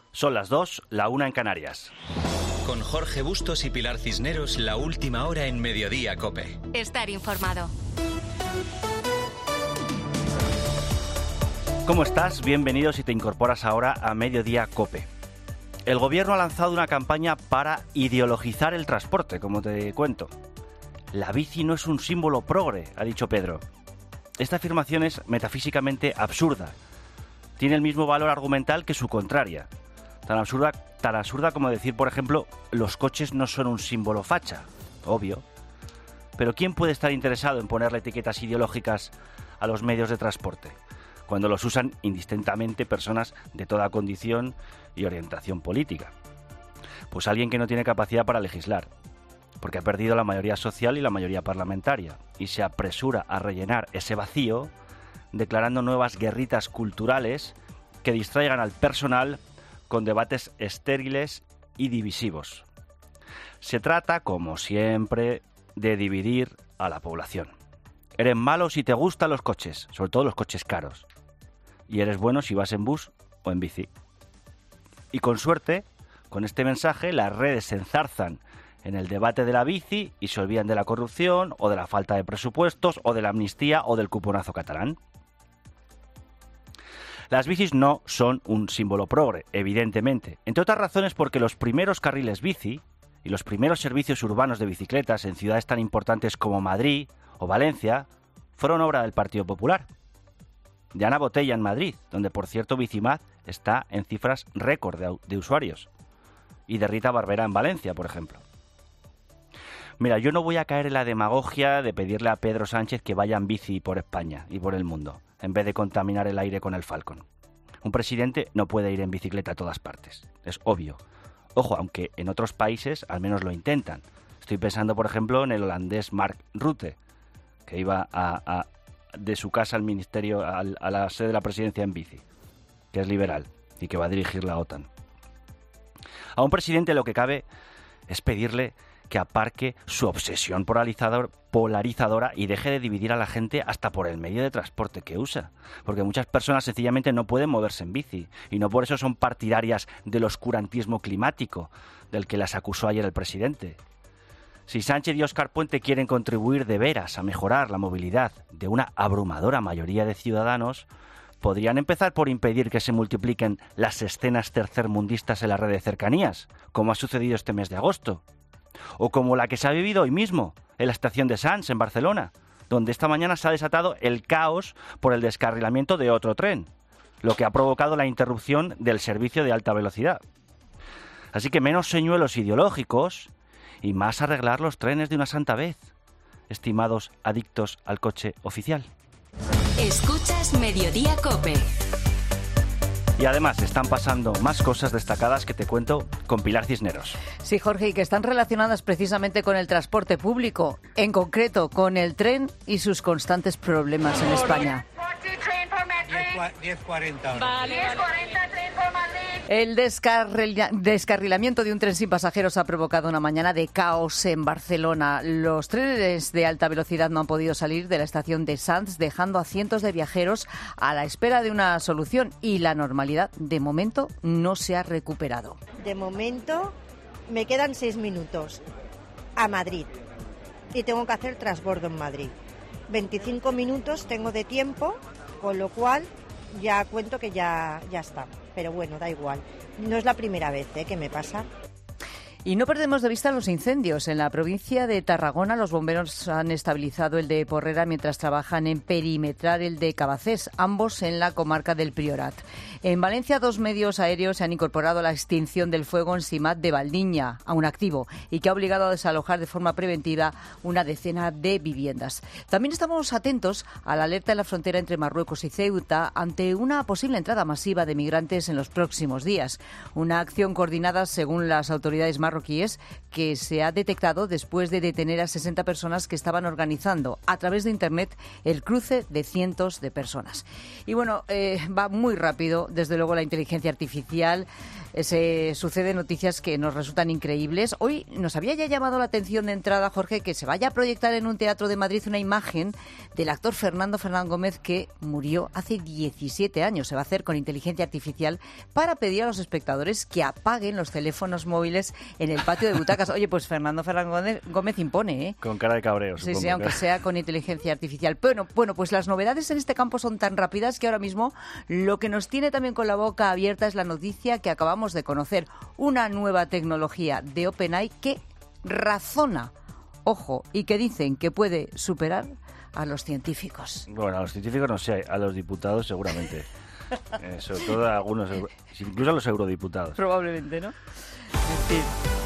Son las 2, la 1 en Canarias. Con Jorge Bustos y Pilar Cisneros, la última hora en Mediodía COPE. Estar informado. ¿Cómo estás? Bienvenido si te incorporas ahora a Mediodía COPE. El gobierno ha lanzado una campaña para ideologizar el transporte, como te cuento. La bici no es un símbolo progre, ha dicho Pedro. Esta afirmación es metafísicamente absurda. Tiene el mismo valor argumental que su contraria. Tan absurda como decir, por ejemplo, los coches no son un símbolo facha. Obvio. Pero ¿quién puede estar interesado en ponerle etiquetas ideológicas a los medios de transporte, cuando los usan indistintamente personas de toda condición y orientación política? Pues alguien que no tiene capacidad para legislar, porque ha perdido la mayoría social y la mayoría parlamentaria, y se apresura a rellenar ese vacío declarando nuevas guerritas culturales que distraigan al personal con debates estériles y divisivos. Se trata, como siempre, de dividir a la población. Eres malo si te gustan los coches, sobre todo los coches caros, y eres bueno si vas en bus o en bici. Y con suerte, con este mensaje, las redes se enzarzan en el debate de la bici y se olvidan de la corrupción, o de la falta de presupuestos, o de la amnistía, o del cuponazo catalán. Las bicis no son un símbolo progre, evidentemente, entre otras razones porque los primeros carriles bici y los primeros servicios urbanos de bicicletas en ciudades tan importantes como Madrid o Valencia fueron obra del Partido Popular. De Ana Botella en Madrid, donde por cierto Bicimad está en cifras récord de usuarios, y de Rita Barberá en Valencia, por ejemplo. Mira, yo no voy a caer en la demagogia de pedirle a Pedro Sánchez que vaya en bici por España y por el mundo, en vez de contaminar el aire con el Falcon. Un presidente no puede ir en bicicleta a todas partes, es obvio. Ojo, aunque en otros países al menos lo intentan. Estoy pensando, por ejemplo, en el holandés Mark Rutte, que iba de su casa al ministerio, a la sede de la presidencia en bici, que es liberal y que va a dirigir la OTAN. A un presidente lo que cabe es pedirle que aparque su obsesión polarizadora y deje de dividir a la gente hasta por el medio de transporte que usa. Porque muchas personas sencillamente no pueden moverse en bici y no por eso son partidarias del oscurantismo climático del que las acusó ayer el presidente. Si Sánchez y Óscar Puente quieren contribuir de veras a mejorar la movilidad de una abrumadora mayoría de ciudadanos, podrían empezar por impedir que se multipliquen las escenas tercermundistas en la red de cercanías, como ha sucedido este mes de agosto. O como la que se ha vivido hoy mismo en la estación de Sants, en Barcelona, donde esta mañana se ha desatado el caos por el descarrilamiento de otro tren, lo que ha provocado la interrupción del servicio de alta velocidad. Así que menos señuelos ideológicos y más arreglar los trenes de una santa vez, estimados adictos al coche oficial. Escuchas Mediodía COPE. Y además están pasando más cosas destacadas que te cuento con Pilar Cisneros. Sí, Jorge, y que están relacionadas precisamente con el transporte público, en concreto con el tren y sus constantes problemas en España. 10:40. Vale. 10:40, tren por Madrid. El descarrilamiento de un tren sin pasajeros ha provocado una mañana de caos en Barcelona. Los trenes de alta velocidad no han podido salir de la estación de Sants, dejando a cientos de viajeros a la espera de una solución, y la normalidad, de momento, no se ha recuperado. De momento, me quedan 6 minutos a Madrid y tengo que hacer transbordo en Madrid. 25 minutos tengo de tiempo, con lo cual ya cuento que ya está. Pero bueno, da igual. No es la primera vez que me pasa. Y no perdemos de vista los incendios. En la provincia de Tarragona, los bomberos han estabilizado el de Porrera mientras trabajan en perimetrar el de Cabacés, ambos en la comarca del Priorat. En Valencia, 2 medios aéreos se han incorporado a la extinción del fuego en Simat de Valdiña, aún activo, y que ha obligado a desalojar de forma preventiva una decena de viviendas. También estamos atentos a la alerta en la frontera entre Marruecos y Ceuta ante una posible entrada masiva de migrantes en los próximos días. Una acción coordinada, según las autoridades marroquíes, marroquíes que se ha detectado después de detener a 60 personas que estaban organizando a través de Internet el cruce de cientos de personas. Y bueno, va muy rápido, desde luego, la inteligencia artificial. Se suceden noticias que nos resultan increíbles. Hoy nos había ya llamado la atención de entrada, Jorge, que se vaya a proyectar en un teatro de Madrid una imagen del actor Fernando Gómez, que murió hace 17 años. Se va a hacer con inteligencia artificial para pedir a los espectadores que apaguen los teléfonos móviles en el patio de butacas. Oye, pues Fernando Gómez impone, ¿eh? Con cara de cabreo, supongo. Sí, aunque sea con inteligencia artificial. Bueno, pues las novedades en este campo son tan rápidas que ahora mismo lo que nos tiene también con la boca abierta es la noticia que acabamos de conocer. Una nueva tecnología de OpenAI que razona, ojo, y que dicen que puede superar a los científicos. Bueno, a los científicos no sé, a los diputados seguramente. Sobre todo a algunos, incluso a los eurodiputados. Probablemente, ¿no? En fin.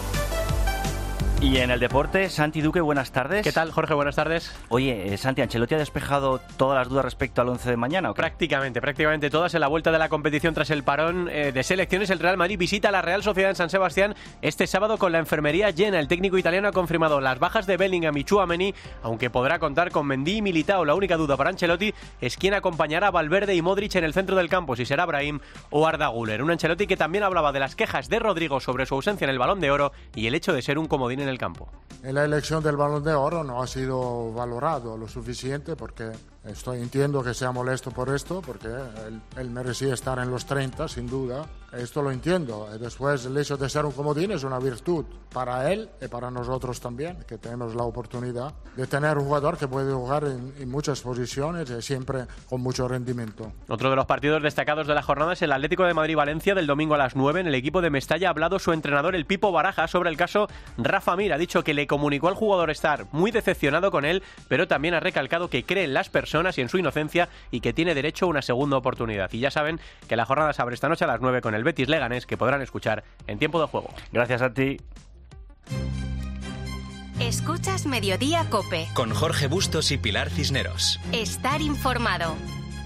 Y en el deporte, Santi Duque, buenas tardes. ¿Qué tal, Jorge? Buenas tardes. Oye, Santi, ¿Ancelotti ha despejado todas las dudas respecto al 11 de mañana o qué? Prácticamente todas. En la vuelta de la competición tras el parón de selecciones, el Real Madrid visita a la Real Sociedad en San Sebastián este sábado con la enfermería llena. El técnico italiano ha confirmado las bajas de Bellingham y Tchouaméni, aunque podrá contar con Mendy y Militao. La única duda para Ancelotti es quién acompañará a Valverde y Modric en el centro del campo, si será Brahim o Arda Güler. Un Ancelotti que también hablaba de las quejas de Rodrigo sobre su ausencia en el Balón de Oro y el hecho de ser un comodín en el campo. En la elección del Balón de Oro no ha sido valorado lo suficiente porque entiendo que sea molesto por esto, porque él merecía estar en los 30, sin duda. Esto lo entiendo. Después, el hecho de ser un comodín es una virtud para él y para nosotros también, que tenemos la oportunidad de tener un jugador que puede jugar en muchas posiciones y siempre con mucho rendimiento. Otro de los partidos destacados de la jornada es el Atlético de Madrid-Valencia del domingo a las 9. En el equipo de Mestalla ha hablado su entrenador, el Pipo Baraja, sobre el caso Rafa Mir. Ha dicho que le comunicó al jugador estar muy decepcionado con él, pero también ha recalcado que cree en las personas y en su inocencia y que tiene derecho a una segunda oportunidad. Y ya saben que la jornada se abre esta noche a las 9 con el Betis Leganés, que podrán escuchar en tiempo de juego. Gracias a ti. Escuchas Mediodía COPE. Con Jorge Bustos y Pilar Cisneros. Estar informado.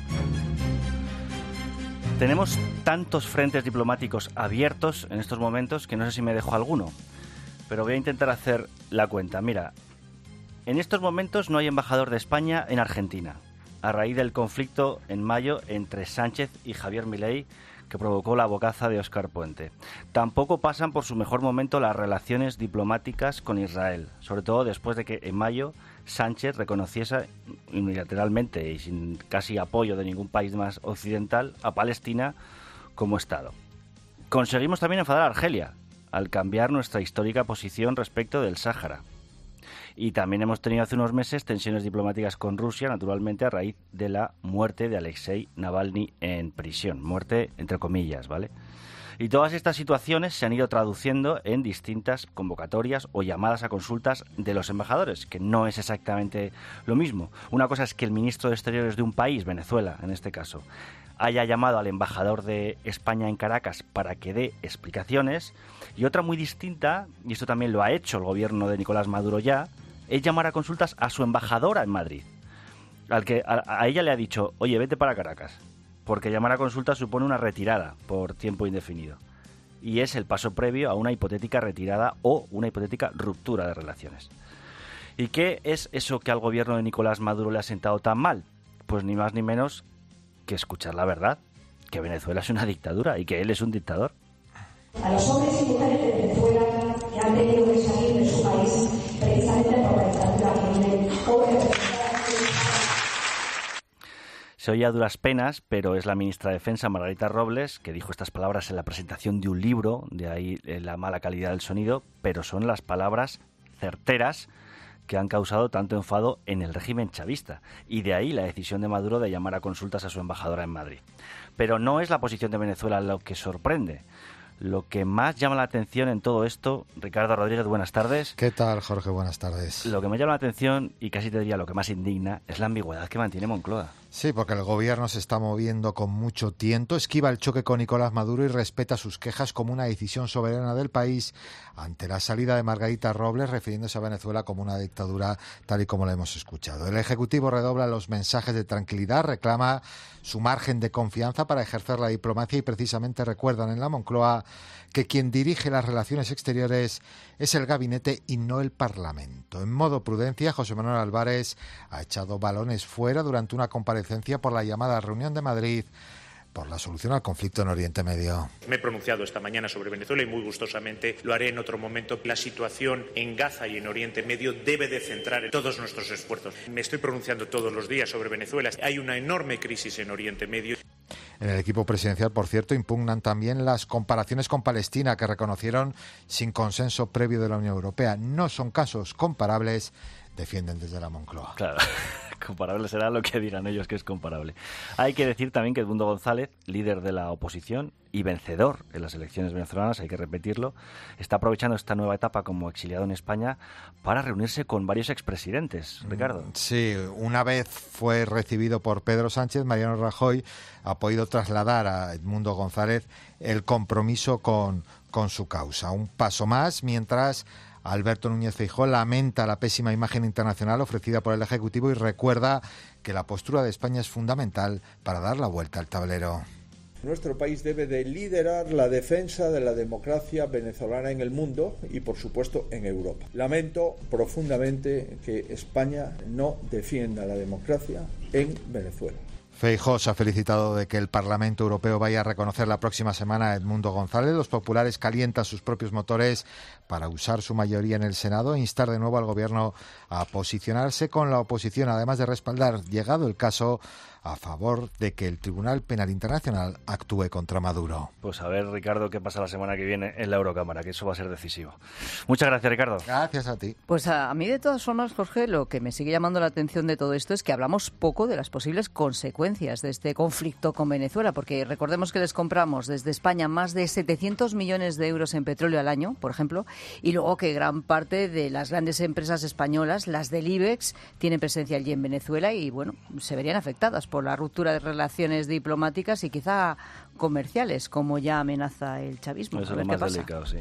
Tenemos tantos frentes diplomáticos abiertos en estos momentos que no sé si me dejo alguno, pero voy a intentar hacer la cuenta. Mira, en estos momentos no hay embajador de España en Argentina, a raíz del conflicto en mayo entre Sánchez y Javier Milei, que provocó la bocaza de Óscar Puente. Tampoco pasan por su mejor momento las relaciones diplomáticas con Israel, sobre todo después de que en mayo Sánchez reconociese unilateralmente y sin casi apoyo de ningún país más occidental a Palestina como Estado. Conseguimos también enfadar a Argelia al cambiar nuestra histórica posición respecto del Sáhara. Y también hemos tenido hace unos meses tensiones diplomáticas con Rusia, naturalmente a raíz de la muerte de Alexei Navalny en prisión. Muerte entre comillas, ¿vale? Y todas estas situaciones se han ido traduciendo en distintas convocatorias o llamadas a consultas de los embajadores, que no es exactamente lo mismo. Una cosa es que el ministro de Exteriores de un país, Venezuela en este caso, haya llamado al embajador de España en Caracas para que dé explicaciones, y otra muy distinta, y esto también lo ha hecho el gobierno de Nicolás Maduro ya, es llamar a consultas a su embajadora en Madrid, al que a ella le ha dicho, oye, vete para Caracas, porque llamar a consultas supone una retirada por tiempo indefinido, y es el paso previo a una hipotética retirada o una hipotética ruptura de relaciones. ¿Y qué es eso que al gobierno de Nicolás Maduro le ha sentado tan mal? Pues ni más ni menos que escuchar la verdad, que Venezuela es una dictadura y que él es un dictador. A los hombres y mujeres de Venezuela que han tenido que salir de su país precisamente por la dictadura que vive hoy. Se oye a duras penas, pero es la ministra de Defensa, Margarita Robles, que dijo estas palabras en la presentación de un libro, de ahí la mala calidad del sonido, pero son las palabras certeras que han causado tanto enfado en el régimen chavista, y de ahí la decisión de Maduro de llamar a consultas a su embajadora en Madrid. Pero no es la posición de Venezuela lo que sorprende. Lo que más llama la atención en todo esto, Ricardo Rodríguez, buenas tardes. ¿Qué tal, Jorge? Buenas tardes. Lo que me llama la atención, y casi te diría lo que más indigna, es la ambigüedad que mantiene Moncloa. Sí, porque el gobierno se está moviendo con mucho tiento, esquiva el choque con Nicolás Maduro y respeta sus quejas como una decisión soberana del país ante la salida de Margarita Robles, refiriéndose a Venezuela como una dictadura, tal y como lo hemos escuchado. El Ejecutivo redobla los mensajes de tranquilidad, reclama su margen de confianza para ejercer la diplomacia y precisamente recuerdan en la Moncloa que quien dirige las relaciones exteriores es el gabinete y no el Parlamento. En modo prudencia, José Manuel Álvarez ha echado balones fuera durante una comparecencia por la llamada reunión de Madrid por la solución al conflicto en Oriente Medio. Me he pronunciado esta mañana sobre Venezuela y muy gustosamente lo haré en otro momento. La situación en Gaza y en Oriente Medio debe de centrar todos nuestros esfuerzos. Me estoy pronunciando todos los días sobre Venezuela. Hay una enorme crisis en Oriente Medio. En el equipo presidencial, por cierto, impugnan también las comparaciones con Palestina, que reconocieron sin consenso previo de la Unión Europea. No son casos comparables, defienden desde la Moncloa. Claro, comparable será lo que digan ellos que es comparable. Hay que decir también que Edmundo González, líder de la oposición y vencedor en las elecciones venezolanas, hay que repetirlo, está aprovechando esta nueva etapa como exiliado en España para reunirse con varios expresidentes. Ricardo. Sí, una vez fue recibido por Pedro Sánchez, Mariano Rajoy ha podido trasladar a Edmundo González el compromiso con su causa. Un paso más, mientras Alberto Núñez Feijóo lamenta la pésima imagen internacional ofrecida por el Ejecutivo y recuerda que la postura de España es fundamental para dar la vuelta al tablero. Nuestro país debe de liderar la defensa de la democracia venezolana en el mundo y, por supuesto, en Europa. Lamento profundamente que España no defienda la democracia en Venezuela. Feijóo se ha felicitado de que el Parlamento Europeo vaya a reconocer la próxima semana a Edmundo González. Los populares calientan sus propios motores para usar su mayoría en el Senado e instar de nuevo al Gobierno a posicionarse con la oposición, además de respaldar, llegado el caso, a favor de que el Tribunal Penal Internacional actúe contra Maduro. Pues a ver, Ricardo, qué pasa la semana que viene en la Eurocámara, que eso va a ser decisivo. Muchas gracias, Ricardo. Gracias a ti. Pues a mí, de todas formas, Jorge, lo que me sigue llamando la atención de todo esto es que hablamos poco de las posibles consecuencias de este conflicto con Venezuela, porque recordemos que les compramos desde España más de 700 millones de euros en petróleo al año, por ejemplo, y luego que gran parte de las grandes empresas españolas, las del IBEX, tienen presencia allí en Venezuela y, bueno, se verían afectadas por la ruptura de relaciones diplomáticas y quizá comerciales, como ya amenaza el chavismo. Eso es lo más delicado, sí.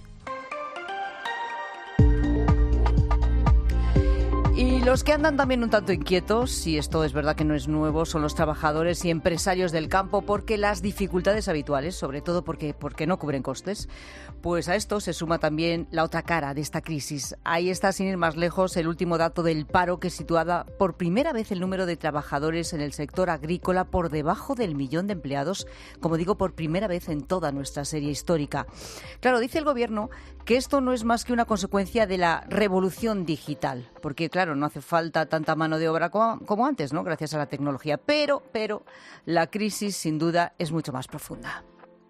Y los que andan también un tanto inquietos, y esto es verdad que no es nuevo, son los trabajadores y empresarios del campo, porque las dificultades habituales, sobre todo porque no cubren costes, pues a esto se suma también la otra cara de esta crisis. Ahí está, sin ir más lejos, el último dato del paro, que situaba por primera vez el número de trabajadores en el sector agrícola por debajo del 1.000.000 de empleados, como digo, por primera vez en toda nuestra serie histórica. Claro, dice el Gobierno que esto no es más que una consecuencia de la revolución digital, porque claro, no hace falta tanta mano de obra como antes, ¿no? Gracias a la tecnología. Pero la crisis, sin duda, es mucho más profunda.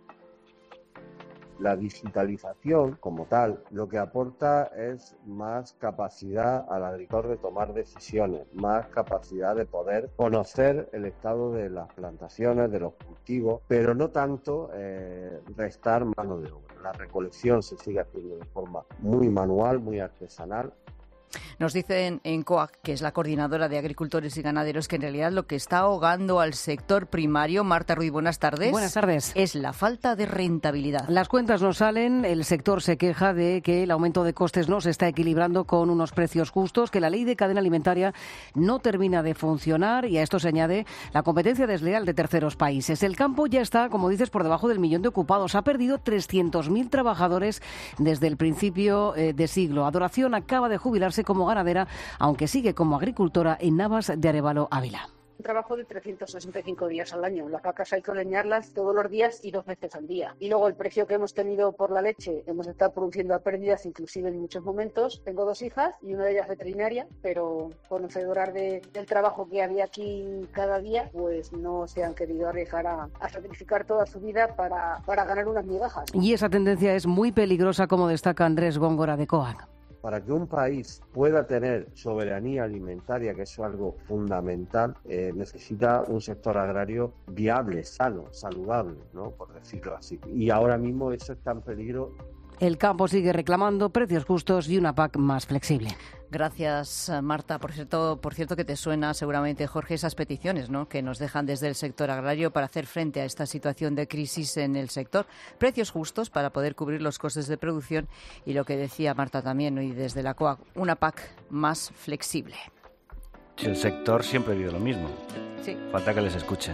La digitalización, como tal, lo que aporta es más capacidad al agricultor de tomar decisiones, más capacidad de poder conocer el estado de las plantaciones, de los cultivos, pero no tanto restar mano de obra. La recolección se sigue haciendo de forma muy manual, muy artesanal. Nos dicen en COAG, que es la coordinadora de agricultores y ganaderos, que en realidad lo que está ahogando al sector primario, Marta Ruiz, buenas tardes. Buenas tardes. Es la falta de rentabilidad. Las cuentas no salen, el sector se queja de que el aumento de costes no se está equilibrando con unos precios justos, que la ley de cadena alimentaria no termina de funcionar y a esto se añade la competencia desleal de terceros países. El campo ya está, como dices, por debajo del 1.000.000 de ocupados. Ha perdido 300.000 trabajadores desde el principio de siglo. Adoración acaba de jubilarse como ganadera, aunque sigue como agricultora en Navas de Arévalo, Ávila. Un trabajo de 365 días al año. Las vacas hay que ordeñarlas todos los días y 2 veces al día. Y luego el precio que hemos tenido por la leche, hemos estado produciendo a pérdidas inclusive en muchos momentos. Tengo 2 hijas y una de ellas veterinaria, pero conocedoras del trabajo que había aquí cada día, pues no se han querido arriesgar a sacrificar toda su vida para ganar unas migajas. Y esa tendencia es muy peligrosa, como destaca Andrés Góngora de COAG. Para que un país pueda tener soberanía alimentaria, que es algo fundamental, necesita un sector agrario viable, sano, saludable, ¿no? Por decirlo así. Y ahora mismo eso está en peligro El campo sigue reclamando precios justos y una PAC más flexible. Gracias, Marta. Por cierto que te suena seguramente, Jorge, esas peticiones, ¿no?, que nos dejan desde el sector agrario para hacer frente a esta situación de crisis en el sector. Precios justos para poder cubrir los costes de producción y lo que decía Marta también, ¿no?, y desde la COAG, una PAC más flexible. Si el sector siempre vive lo mismo. Sí. Falta que les escuchen.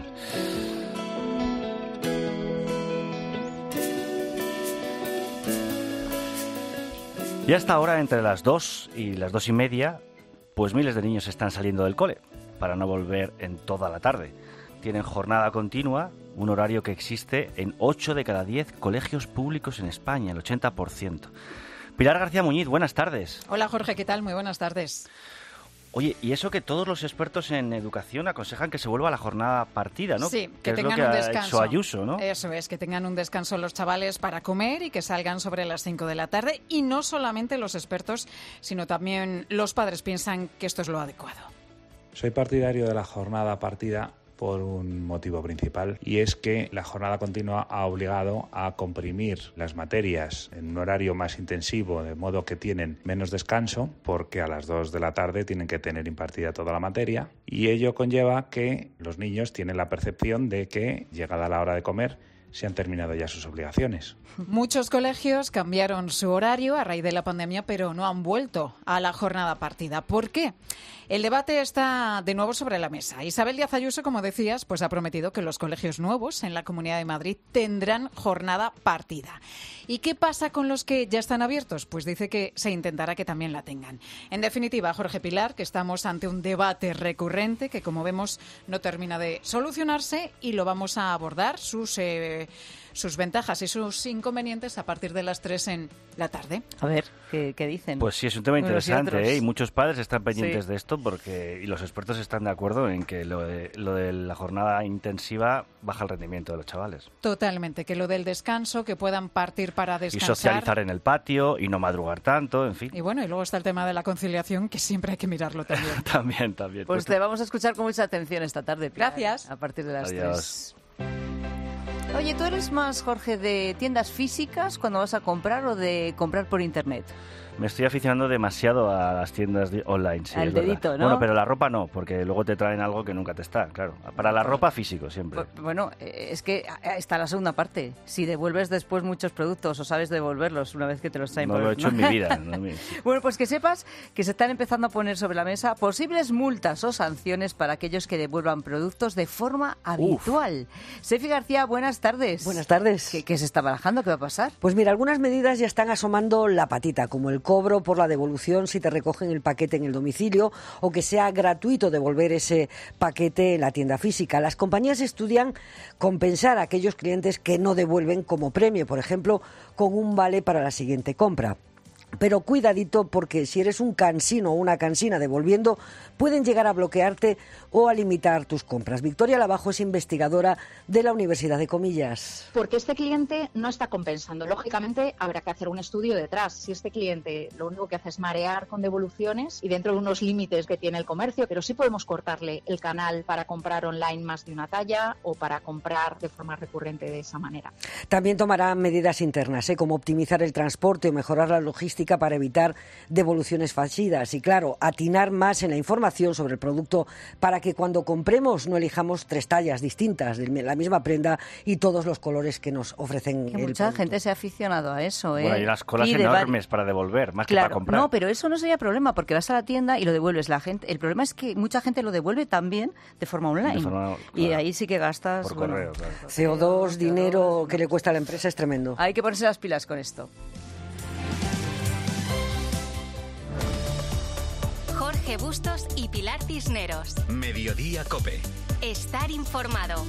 Y hasta ahora, entre las 2 y las 2:30, pues miles de niños están saliendo del cole para no volver en toda la tarde. Tienen jornada continua, un horario que existe en 8 de cada 10 colegios públicos en España, el 80%. Pilar García Muñiz, buenas tardes. Hola Jorge, ¿qué tal? Muy buenas tardes. Oye, y eso que todos los expertos en educación aconsejan que se vuelva a la jornada partida, ¿no? Sí, que tengan es lo que un ha descanso. hecho Ayuso, ¿no? Eso es, que tengan un descanso los chavales para comer y que salgan sobre las 5 de la tarde. Y no solamente los expertos, sino también los padres piensan que esto es lo adecuado. Soy partidario de la jornada partida por un motivo principal, y es que la jornada continua ha obligado a comprimir las materias en un horario más intensivo, de modo que tienen menos descanso, porque a las 2 de la tarde tienen que tener impartida toda la materia, y ello conlleva que los niños tienen la percepción de que, llegada la hora de comer, se han terminado ya sus obligaciones. Muchos colegios cambiaron su horario a raíz de la pandemia, pero no han vuelto a la jornada partida. ¿Por qué? El debate está de nuevo sobre la mesa. Isabel Díaz Ayuso, como decías, pues ha prometido que los colegios nuevos en la Comunidad de Madrid tendrán jornada partida. ¿Y qué pasa con los que ya están abiertos? Pues dice que se intentará que también la tengan. En definitiva, Jorge, Pilar, que estamos ante un debate recurrente que, como vemos, no termina de solucionarse, y lo vamos a abordar, sus ventajas y sus inconvenientes, a partir de las 3 en la tarde. A ver, ¿qué dicen? Pues sí, es un tema interesante, y muchos padres están pendientes Sí. de esto, y los expertos están de acuerdo en que lo de la jornada intensiva baja el rendimiento de los chavales. Totalmente, que lo del descanso, que puedan partir para Y descansar. socializar en el patio, y no madrugar tanto, en fin. Y bueno, y luego está el tema de la conciliación, que siempre hay que mirarlo también. También. Pues te vamos a escuchar con mucha atención esta tarde, Pilar. Gracias. A partir de las Adiós. 3. Oye, ¿tú eres más, Jorge, de tiendas físicas cuando vas a comprar o de comprar por internet? Me estoy aficionando demasiado a las tiendas online, sí, Al es verdad. dedito, ¿no? Bueno, pero la ropa no, porque luego te traen algo que nunca te está, claro. Para la ropa, físico siempre. Bueno, es que está la segunda parte. Si devuelves después muchos productos o sabes devolverlos una vez que te los traen No por lo he hecho en mi vida. ¿no? Bueno, pues que sepas que se están empezando a poner sobre la mesa posibles multas o sanciones para aquellos que devuelvan productos de forma habitual. Sefi García, buenas tardes. Buenas tardes. ¿Qué se está barajando? ¿Qué va a pasar? Pues mira, algunas medidas ya están asomando la patita, como el cobro por la devolución si te recogen el paquete en el domicilio, o que sea gratuito devolver ese paquete en la tienda física. Las compañías estudian compensar a aquellos clientes que no devuelven como premio, por ejemplo, con un vale para la siguiente compra. Pero cuidadito, porque si eres un cansino o una cansina devolviendo, pueden llegar a bloquearte o a limitar tus compras. Victoria Lavajo es investigadora de la Universidad de Comillas. Porque este cliente no está compensando. Lógicamente habrá que hacer un estudio detrás. Si este cliente lo único que hace es marear con devoluciones y dentro de unos límites que tiene el comercio, pero sí podemos cortarle el canal para comprar online más de una talla o para comprar de forma recurrente de esa manera. También tomarán medidas internas, como optimizar el transporte o mejorar la logística para evitar devoluciones fallidas y, claro, atinar más en la información sobre el producto para que cuando compremos no elijamos 3 tallas distintas de la misma prenda y todos los colores que nos ofrecen Que el mucha producto. gente se ha aficionado a eso, ¿eh? Bueno, hay unas colas Y de enormes para devolver, más que Claro, para comprar. no, pero eso no sería problema, porque vas a la tienda y lo devuelves. El problema es que mucha gente lo devuelve también de forma online. Y ahí sí que gastas... Por bueno, correo, claro. CO2, dinero que le cuesta a la empresa es tremendo. Hay que ponerse las pilas con esto. Jorge Bustos y Pilar Cisneros. Mediodía COPE. Estar informado.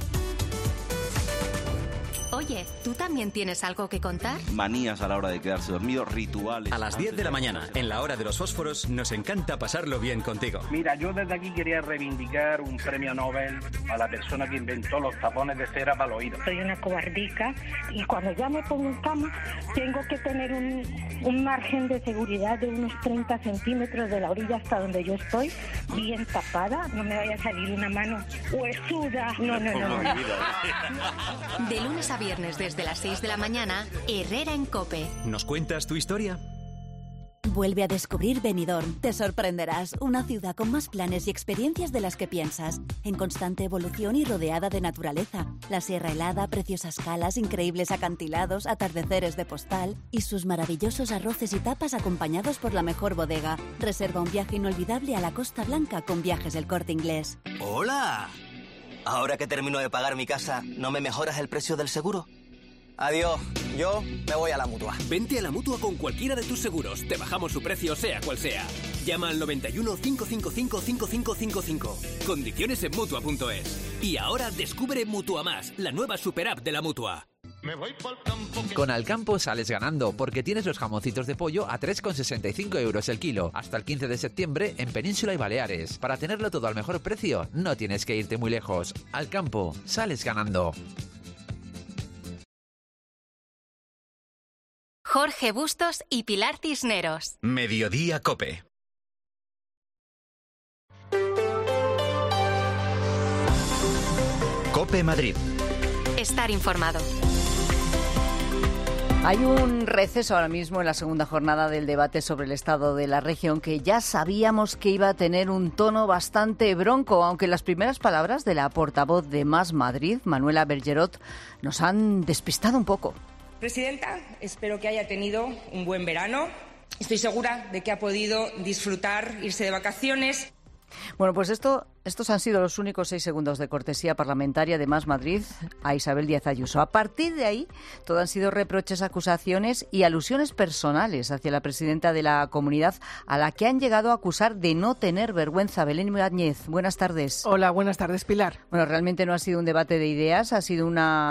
Oye, ¿tú también tienes algo que contar? Manías a la hora de quedarse dormido, rituales. A las 10 de la mañana, en la hora de los fósforos, nos encanta pasarlo bien contigo. Mira, yo desde aquí quería reivindicar un premio Nobel a la persona que inventó los tapones de cera para los oídos. Soy una cobardica y cuando ya me pongo en cama tengo que tener un margen de seguridad de unos 30 centímetros de la orilla hasta donde yo estoy, bien tapada, no me vaya a salir una mano huesuda. No. De lunes a viernes viernes desde las 6 de la mañana, Herrera en COPE. ¿Nos cuentas tu historia? Vuelve a descubrir Benidorm. Te sorprenderás. Una ciudad con más planes y experiencias de las que piensas. En constante evolución y rodeada de naturaleza. La Sierra Helada, preciosas calas, increíbles acantilados, atardeceres de postal y sus maravillosos arroces y tapas acompañados por la mejor bodega. Reserva un viaje inolvidable a la Costa Blanca con Viajes El Corte Inglés. ¡Hola! Ahora que termino de pagar mi casa, ¿no me mejoras el precio del seguro? Adiós, yo me voy a la Mutua. Vente a la Mutua con cualquiera de tus seguros. Te bajamos su precio sea cual sea. Llama al 91 555 5555. Condiciones en Mutua.es. Y ahora descubre Mutua Más, la nueva super app de la Mutua. Con Alcampo sales ganando porque tienes los jamoncitos de pollo a 3,65 euros el kilo hasta el 15 de septiembre en Península y Baleares. Para tenerlo todo al mejor precio no tienes que irte muy lejos. Alcampo, sales ganando. Jorge Bustos y Pilar Cisneros. Mediodía COPE. COPE Madrid. Estar informado. Hay un receso ahora mismo en la segunda jornada del debate sobre el estado de la región que ya sabíamos que iba a tener un tono bastante bronco, aunque las primeras palabras de la portavoz de Más Madrid, Manuela Bergerot, nos han despistado un poco. Presidenta, espero que haya tenido un buen verano. Estoy segura de que ha podido disfrutar, irse de vacaciones. Bueno, pues estos han sido los únicos 6 segundos de cortesía parlamentaria de Más Madrid a Isabel Díaz Ayuso. A partir de ahí, todo han sido reproches, acusaciones y alusiones personales hacia la presidenta de la comunidad, a la que han llegado a acusar de no tener vergüenza. Belén Ibáñez, buenas tardes. Hola, buenas tardes, Pilar. Bueno, realmente no ha sido un debate de ideas, ha sido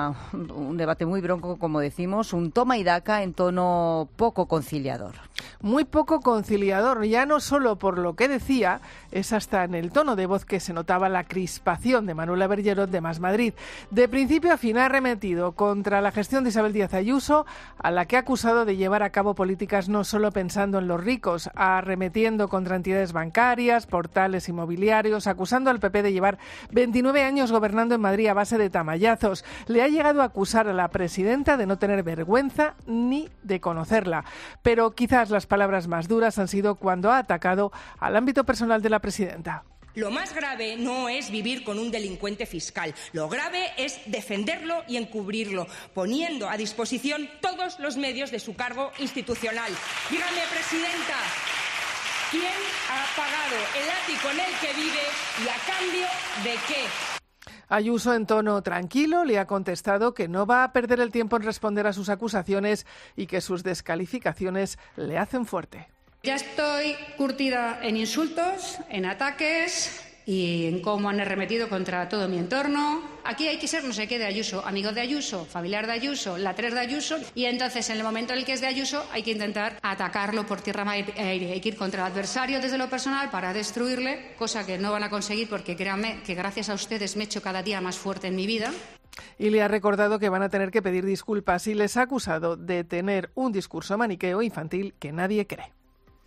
un debate muy bronco, como decimos, un toma y daca en tono poco conciliador. Muy poco conciliador, ya no solo por lo que decía, es hasta en el tono de voz que se notaba la crispación de Manuela Bergerot de Más Madrid. De principio a fin ha arremetido contra la gestión de Isabel Díaz Ayuso, a la que ha acusado de llevar a cabo políticas no solo pensando en los ricos, arremetiendo contra entidades bancarias, portales inmobiliarios, acusando al PP de llevar 29 años gobernando en Madrid a base de tamayazos. Le ha llegado a acusar a la presidenta de no tener vergüenza ni de conocerla. Pero quizás las palabras más duras han sido cuando ha atacado al ámbito personal de la presidenta. Lo más grave no es vivir con un delincuente fiscal. Lo grave es defenderlo y encubrirlo, poniendo a disposición todos los medios de su cargo institucional. Dígame, presidenta, ¿quién ha pagado el ático en el que vive y a cambio de qué? Ayuso, en tono tranquilo, le ha contestado que no va a perder el tiempo en responder a sus acusaciones y que sus descalificaciones le hacen fuerte. Ya estoy curtida en insultos, en ataques y en cómo han arremetido contra todo mi entorno. Aquí hay que ser no sé qué de Ayuso, amigo de Ayuso, familiar de Ayuso, la 3 de Ayuso, y entonces en el momento en el que es de Ayuso hay que intentar atacarlo por tierra y aire. Hay que ir contra el adversario desde lo personal para destruirle, cosa que no van a conseguir porque créanme que gracias a ustedes me he hecho cada día más fuerte en mi vida. Y le ha recordado que van a tener que pedir disculpas y les ha acusado de tener un discurso maniqueo infantil que nadie cree.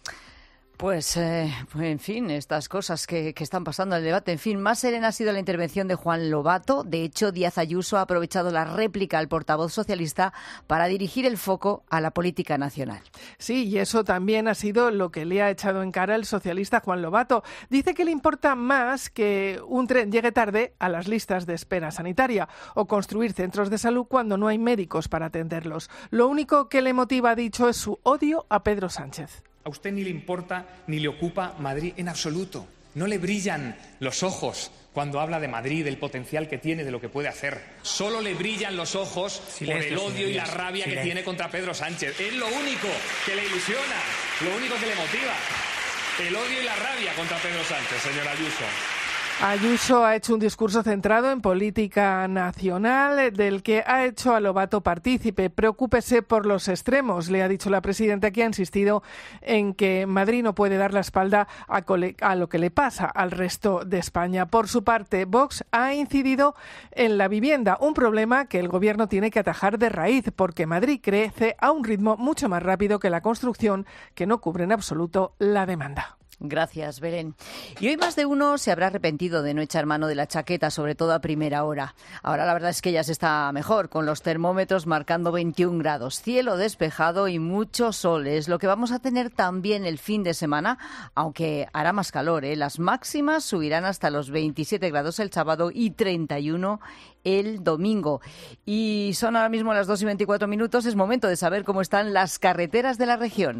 Pues, en fin, estas cosas que están pasando en el debate. En fin, más serena ha sido la intervención de Juan Lobato. De hecho, Díaz Ayuso ha aprovechado la réplica al portavoz socialista para dirigir el foco a la política nacional. Sí, y eso también ha sido lo que le ha echado en cara el socialista Juan Lobato. Dice que le importa más que un tren llegue tarde a las listas de espera sanitaria o construir centros de salud cuando no hay médicos para atenderlos. Lo único que le motiva, ha dicho, es su odio a Pedro Sánchez. A usted ni le importa ni le ocupa Madrid en absoluto. No le brillan los ojos cuando habla de Madrid, del potencial que tiene, de lo que puede hacer. Solo le brillan los ojos por el odio y la rabia que tiene contra Pedro Sánchez. Es lo único que le ilusiona, lo único que le motiva. El odio y la rabia contra Pedro Sánchez, señor Ayuso. Ayuso ha hecho un discurso centrado en política nacional, del que ha hecho a Lobato partícipe. Preocúpese por los extremos, le ha dicho la presidenta, que ha insistido en que Madrid no puede dar la espalda a lo que le pasa al resto de España. Por su parte, Vox ha incidido en la vivienda, un problema que el gobierno tiene que atajar de raíz, porque Madrid crece a un ritmo mucho más rápido que la construcción, que no cubre en absoluto la demanda. Gracias, Belén. Y hoy más de uno se habrá arrepentido de no echar mano de la chaqueta, sobre todo a primera hora. Ahora la verdad es que ya se está mejor, con los termómetros marcando 21 grados, cielo despejado y mucho sol. Es lo que vamos a tener también el fin de semana, aunque hará más calor, ¿eh? Las máximas subirán hasta los 27 grados el sábado y 31 el domingo. Y son ahora mismo las 2:24. Es momento de saber cómo están las carreteras de la región.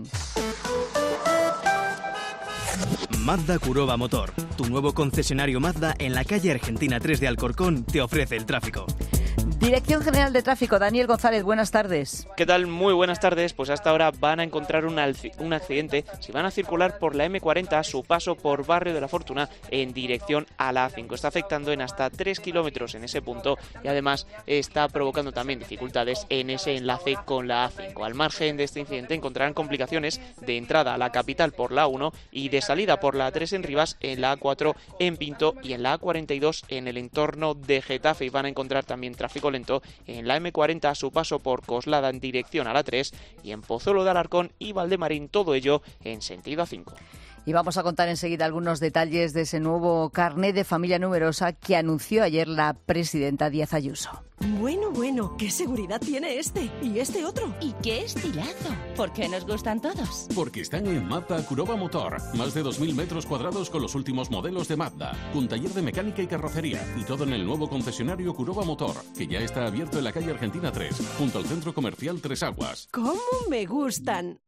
Mazda Kuroba Motor, tu nuevo concesionario Mazda en la calle Argentina 3 de Alcorcón, te ofrece el tráfico. Dirección General de Tráfico, Daniel González, buenas tardes. ¿Qué tal? Muy buenas tardes. Pues hasta ahora van a encontrar un accidente si van a circular por la M40 a su paso por Barrio de la Fortuna en dirección a la A5. Está afectando en hasta 3 kilómetros en ese punto y además está provocando también dificultades en ese enlace con la A5. Al margen de este incidente encontrarán complicaciones de entrada a la capital por la A1 y de salida por la A3 en Rivas, en la A4 en Pinto y en la A42 en el entorno de Getafe. Y van a encontrar también tráfico lento en la M40 a su paso por Coslada en dirección a la 3 y en Pozuelo de Alarcón y Valdemarín, todo ello en sentido A5. Y vamos a contar enseguida algunos detalles de ese nuevo carné de familia numerosa que anunció ayer la presidenta Díaz Ayuso. Bueno, qué seguridad tiene este y este otro. Y qué estilazo. ¿Por qué nos gustan todos? Porque están en Mazda Kuroba Motor. Más de 2.000 metros cuadrados con los últimos modelos de Mazda. Con taller de mecánica y carrocería. Y todo en el nuevo concesionario Kuroba Motor, que ya está abierto en la calle Argentina 3, junto al centro comercial Tres Aguas. ¡Cómo me gustan!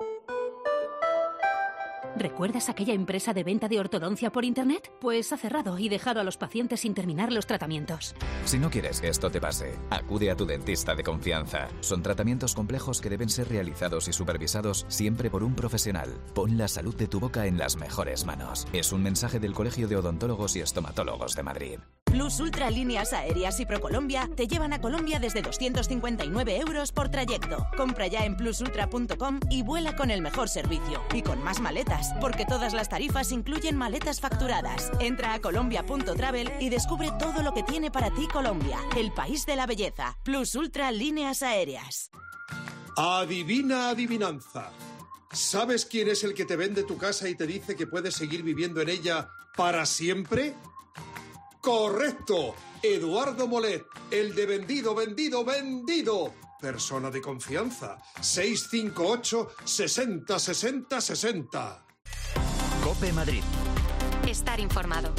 ¿Recuerdas aquella empresa de venta de ortodoncia por Internet? Pues ha cerrado y dejado a los pacientes sin terminar los tratamientos. Si no quieres que esto te pase, acude a tu dentista de confianza. Son tratamientos complejos que deben ser realizados y supervisados siempre por un profesional. Pon la salud de tu boca en las mejores manos. Es un mensaje del Colegio de Odontólogos y Estomatólogos de Madrid. Plus Ultra Líneas Aéreas y ProColombia te llevan a Colombia desde 259 euros por trayecto. Compra ya en plusultra.com y vuela con el mejor servicio. Y con más maletas, porque todas las tarifas incluyen maletas facturadas. Entra a colombia.travel y descubre todo lo que tiene para ti Colombia, el país de la belleza. Plus Ultra Líneas Aéreas. Adivina adivinanza. ¿Sabes quién es el que te vende tu casa y te dice que puedes seguir viviendo en ella para siempre? ¡Correcto! Eduardo Molet, el de vendido. Persona de confianza. 658 60 60 60. COPE Madrid. Estar informado.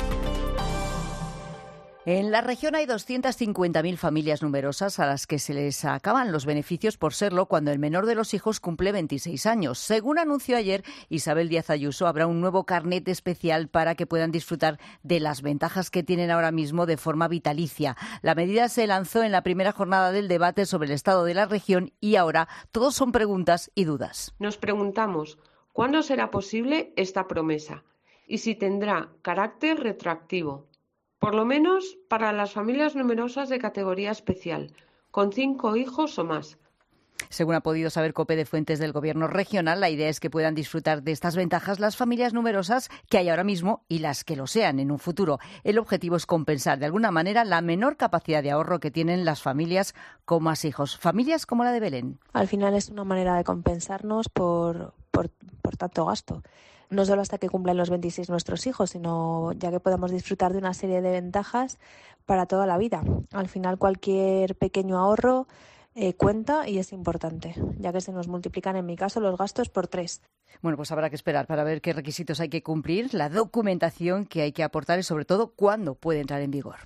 En la región hay 250.000 familias numerosas a las que se les acaban los beneficios por serlo cuando el menor de los hijos cumple 26 años. Según anunció ayer Isabel Díaz Ayuso, habrá un nuevo carnet especial para que puedan disfrutar de las ventajas que tienen ahora mismo de forma vitalicia. La medida se lanzó en la primera jornada del debate sobre el estado de la región y ahora todos son preguntas y dudas. Nos preguntamos, ¿cuándo será posible esta promesa? Y si tendrá carácter retroactivo. Por lo menos para las familias numerosas de categoría especial, con 5 hijos o más. Según ha podido saber COPE de fuentes del Gobierno regional, la idea es que puedan disfrutar de estas ventajas las familias numerosas que hay ahora mismo y las que lo sean en un futuro. El objetivo es compensar de alguna manera la menor capacidad de ahorro que tienen las familias con más hijos. Familias como la de Belén. Al final es una manera de compensarnos por tanto gasto. No solo hasta que cumplan los 26 nuestros hijos, sino ya que podamos disfrutar de una serie de ventajas para toda la vida. Al final cualquier pequeño ahorro cuenta y es importante, ya que se nos multiplican en mi caso los gastos por 3. Bueno, pues habrá que esperar para ver qué requisitos hay que cumplir, la documentación que hay que aportar y sobre todo cuándo puede entrar en vigor.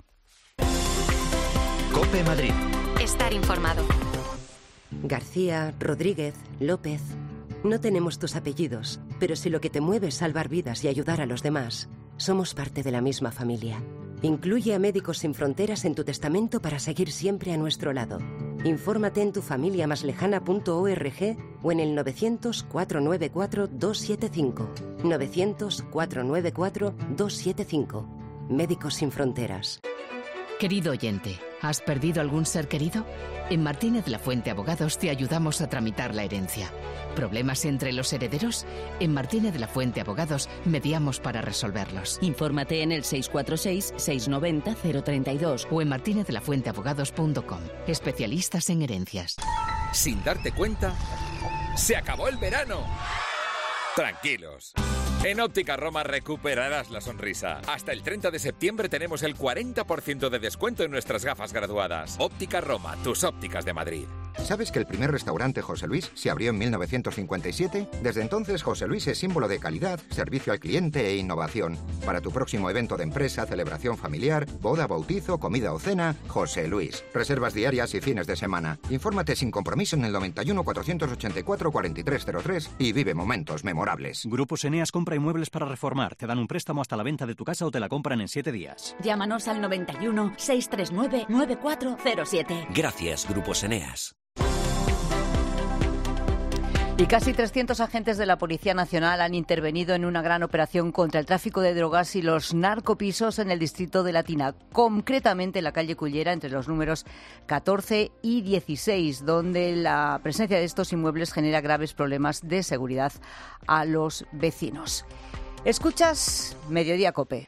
COPE Madrid. Estar informado. García, Rodríguez, López. No tenemos tus apellidos, pero si lo que te mueve es salvar vidas y ayudar a los demás, somos parte de la misma familia. Incluye a Médicos Sin Fronteras en tu testamento para seguir siempre a nuestro lado. Infórmate en tufamiliamaslejana.org o en el 900-494-275. 900-494-275. Médicos Sin Fronteras. Querido oyente, ¿has perdido algún ser querido? En Martínez Lafuente Abogados te ayudamos a tramitar la herencia. ¿Problemas entre los herederos? En Martínez Lafuente Abogados mediamos para resolverlos. Infórmate en el 646-690-032 o en martinezlafuenteabogados.com. Especialistas en herencias. Sin darte cuenta, ¡se acabó el verano! Tranquilos. En Óptica Roma recuperarás la sonrisa. Hasta el 30 de septiembre tenemos el 40% de descuento en nuestras gafas graduadas. Óptica Roma, tus ópticas de Madrid. ¿Sabes que el primer restaurante José Luis se abrió en 1957? Desde entonces, José Luis es símbolo de calidad, servicio al cliente e innovación. Para tu próximo evento de empresa, celebración familiar, boda, bautizo, comida o cena, José Luis. Reservas diarias y fines de semana. Infórmate sin compromiso en el 91 484 4303 y vive momentos memorables. Grupos Eneas compra inmuebles para reformar. Te dan un préstamo hasta la venta de tu casa o te la compran en 7 días. Llámanos al 91 639 9407. Gracias, Grupos Eneas. Y casi 300 agentes de la Policía Nacional han intervenido en una gran operación contra el tráfico de drogas y los narcopisos en el distrito de Latina, concretamente en la calle Cullera, entre los números 14 y 16, donde la presencia de estos inmuebles genera graves problemas de seguridad a los vecinos. Escuchas Mediodía COPE.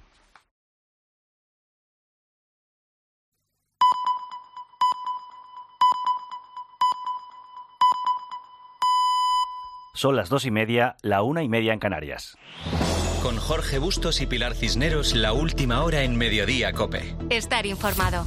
Son las 2:30, la 1:30 en Canarias. Con Jorge Bustos y Pilar Cisneros, la última hora en Mediodía COPE. Estar informado.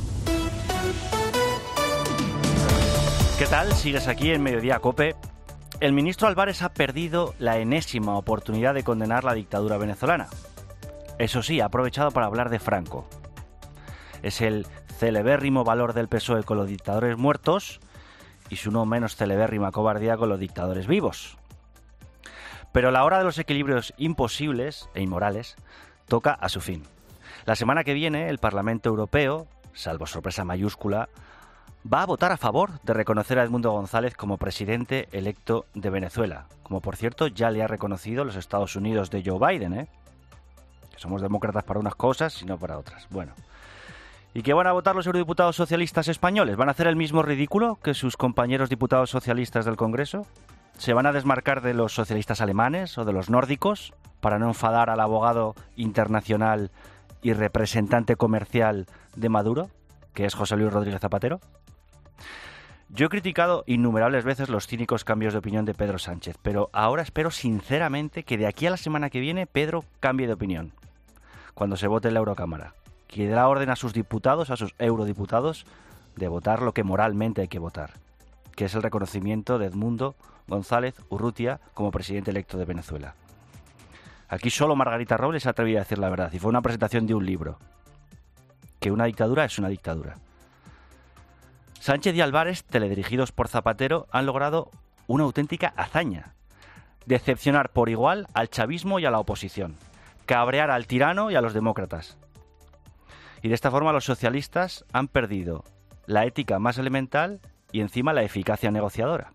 ¿Qué tal? ¿Sigues aquí en Mediodía COPE? El ministro Álvarez ha perdido la enésima oportunidad de condenar la dictadura venezolana. Eso sí, ha aprovechado para hablar de Franco. Es el celebérrimo valor del PSOE con los dictadores muertos y su no menos celebérrima cobardía con los dictadores vivos. Pero la hora de los equilibrios imposibles e inmorales toca a su fin. La semana que viene, el Parlamento Europeo, salvo sorpresa mayúscula, va a votar a favor de reconocer a Edmundo González como presidente electo de Venezuela, como por cierto ya le ha reconocido los Estados Unidos de Joe Biden, que somos demócratas para unas cosas y no para otras. Bueno, ¿y qué van a votar los eurodiputados socialistas españoles? ¿Van a hacer el mismo ridículo que sus compañeros diputados socialistas del Congreso? ¿Se van a desmarcar de los socialistas alemanes o de los nórdicos para no enfadar al abogado internacional y representante comercial de Maduro, que es José Luis Rodríguez Zapatero? Yo he criticado innumerables veces los cínicos cambios de opinión de Pedro Sánchez, pero ahora espero sinceramente que de aquí a la semana que viene Pedro cambie de opinión, cuando se vote en la Eurocámara, que dé la orden a sus diputados, a sus eurodiputados, de votar lo que moralmente hay que votar, que es el reconocimiento de Edmundo González Urrutia como presidente electo de Venezuela. Aquí solo Margarita Robles se atrevía a decir la verdad, y fue una presentación de un libro, que una dictadura es una dictadura. Sánchez y Álvarez, teledirigidos por Zapatero, han logrado una auténtica hazaña: decepcionar por igual al chavismo y a la oposición, cabrear al tirano y a los demócratas. Y de esta forma los socialistas han perdido la ética más elemental y encima la eficacia negociadora.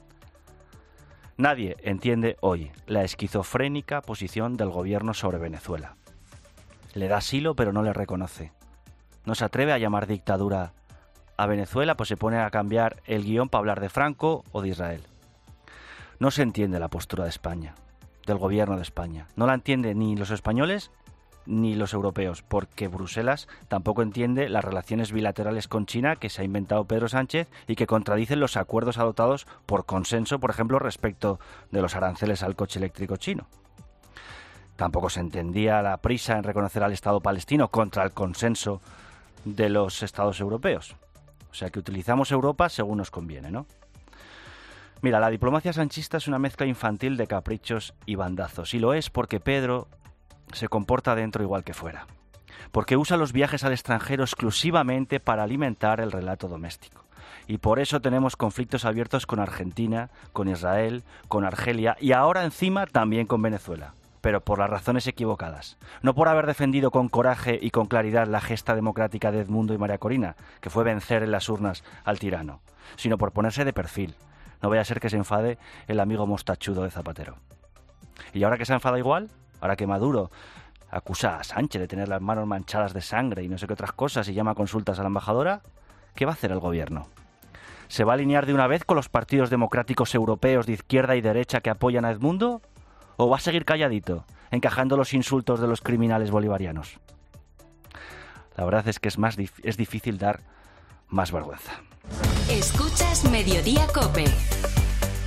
Nadie entiende hoy la esquizofrénica posición del gobierno sobre Venezuela. Le da asilo pero no le reconoce. No se atreve a llamar dictadura a Venezuela, pues se pone a cambiar el guión para hablar de Franco o de Israel. No se entiende la postura de España, del gobierno de España. No la entiende ni los españoles ni los europeos, porque Bruselas tampoco entiende las relaciones bilaterales con China que se ha inventado Pedro Sánchez y que contradicen los acuerdos adoptados por consenso, por ejemplo, respecto de los aranceles al coche eléctrico chino. Tampoco se entendía la prisa en reconocer al Estado palestino contra el consenso de los Estados europeos. O sea que utilizamos Europa según nos conviene, ¿no? Mira, la diplomacia sanchista es una mezcla infantil de caprichos y bandazos, y lo es porque Pedro se comporta dentro igual que fuera, porque usa los viajes al extranjero exclusivamente para alimentar el relato doméstico. Y por eso tenemos conflictos abiertos con Argentina, con Israel, con Argelia y ahora encima también con Venezuela, pero por las razones equivocadas. No por haber defendido con coraje y con claridad la gesta democrática de Edmundo y María Corina, que fue vencer en las urnas al tirano, sino por ponerse de perfil. No vaya a ser que se enfade el amigo mostachudo de Zapatero. Y ahora que se enfada igual, ahora que Maduro acusa a Sánchez de tener las manos manchadas de sangre y no sé qué otras cosas y llama a consultas a la embajadora, ¿qué va a hacer el gobierno? ¿Se va a alinear de una vez con los partidos democráticos europeos de izquierda y derecha que apoyan a Edmundo? ¿O va a seguir calladito, encajando los insultos de los criminales bolivarianos? La verdad es que es difícil dar más vergüenza. Escuchas Mediodía COPE.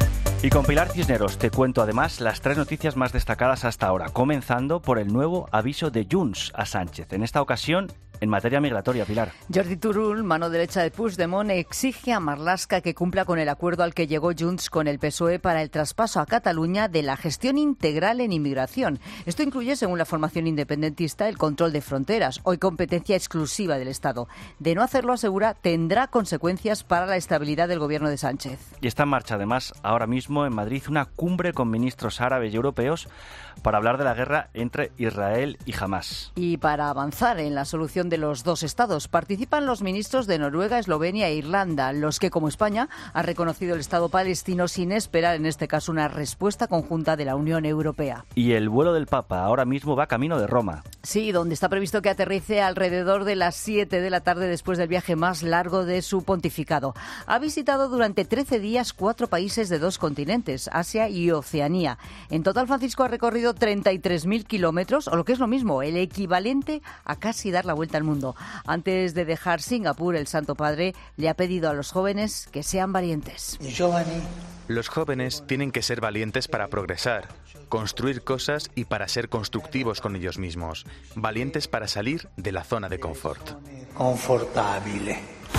Y con Pilar Cisneros te cuento además las 3 noticias más destacadas hasta ahora, comenzando por el nuevo aviso de Junts a Sánchez. En esta ocasión, en materia migratoria, Pilar. Jordi Turull, mano derecha de Puigdemont, exige a Marlaska que cumpla con el acuerdo al que llegó Junts con el PSOE para el traspaso a Cataluña de la gestión integral en inmigración. Esto incluye, según la formación independentista, el control de fronteras, hoy competencia exclusiva del Estado. De no hacerlo, asegura, tendrá consecuencias para la estabilidad del gobierno de Sánchez. Y está en marcha, además, ahora mismo en Madrid, una cumbre con ministros árabes y europeos para hablar de la guerra entre Israel y Hamás. Y para avanzar en la solución de los 2 estados, participan los ministros de Noruega, Eslovenia e Irlanda, los que, como España, han reconocido el Estado palestino sin esperar, en este caso, una respuesta conjunta de la Unión Europea. Y el vuelo del Papa ahora mismo va camino de Roma. Sí, donde está previsto que aterrice alrededor de las 7 de la tarde después del viaje más largo de su pontificado. Ha visitado durante 13 días 4 países de 2 continentes, Asia y Oceanía. En total, Francisco ha recorrido 33.000 kilómetros, o lo que es lo mismo, el equivalente a casi dar la vuelta al mundo. Antes de dejar Singapur, el Santo Padre le ha pedido a los jóvenes que sean valientes. Los jóvenes tienen que ser valientes para progresar, construir cosas y para ser constructivos con ellos mismos. Valientes para salir de la zona de confort. Confortable.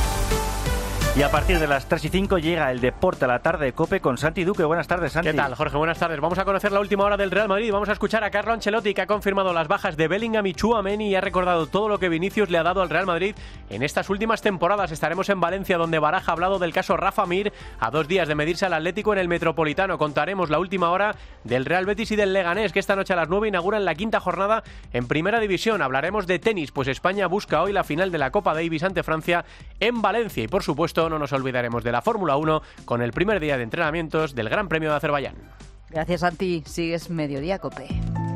Y a partir de las 3:05 llega el Deporte a la Tarde de COPE con Santi Duque. Buenas tardes, Santi. ¿Qué tal, Jorge? Buenas tardes. Vamos a conocer la última hora del Real Madrid. Vamos a escuchar a Carlo Ancelotti, que ha confirmado las bajas de Bellingham y Tchouaméni y ha recordado todo lo que Vinicius le ha dado al Real Madrid en estas últimas temporadas. Estaremos en Valencia, donde Baraja ha hablado del caso Rafa Mir, a 2 días de medirse al Atlético en el Metropolitano. Contaremos la última hora del Real Betis y del Leganés, que esta noche a las 9 inauguran la 5ª jornada en Primera División. Hablaremos de tenis, pues España busca hoy la final de la Copa Davis ante Francia en Valencia. Y por supuesto, no nos olvidaremos de la Fórmula 1 con el primer día de entrenamientos del Gran Premio de Azerbaiyán. Gracias, Santi. Sigues Mediodía COPE.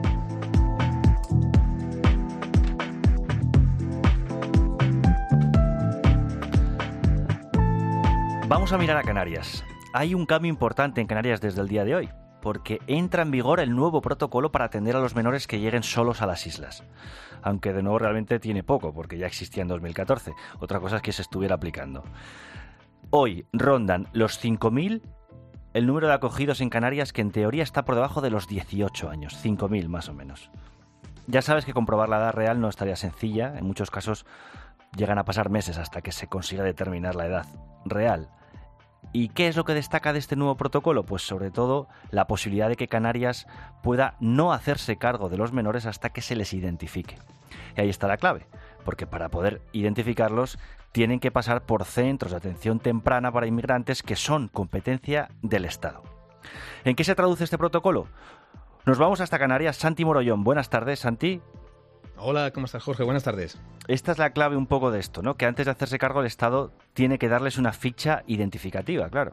Vamos a mirar a Canarias. Hay un cambio importante en Canarias desde el día de hoy, porque entra en vigor el nuevo protocolo para atender a los menores que lleguen solos a las islas. Aunque de nuevo realmente tiene poco, porque ya existía en 2014. Otra cosa es que se estuviera aplicando. Hoy rondan los 5.000 el número de acogidos en Canarias, que en teoría está por debajo de los 18 años, 5.000 más o menos. Ya sabes que comprobar la edad real no es tarea sencilla, en muchos casos llegan a pasar meses hasta que se consiga determinar la edad real. ¿Y qué es lo que destaca de este nuevo protocolo? Pues sobre todo la posibilidad de que Canarias pueda no hacerse cargo de los menores hasta que se les identifique. Y ahí está la clave, porque para poder identificarlos tienen que pasar por centros de atención temprana para inmigrantes que son competencia del Estado. ¿En qué se traduce este protocolo? Nos vamos hasta Canarias. Santi Morollón. Buenas tardes, Santi. Hola, ¿cómo estás, Jorge? Buenas tardes. Esta es la clave un poco de esto, ¿no? Que antes de hacerse cargo el Estado tiene que darles una ficha identificativa, claro.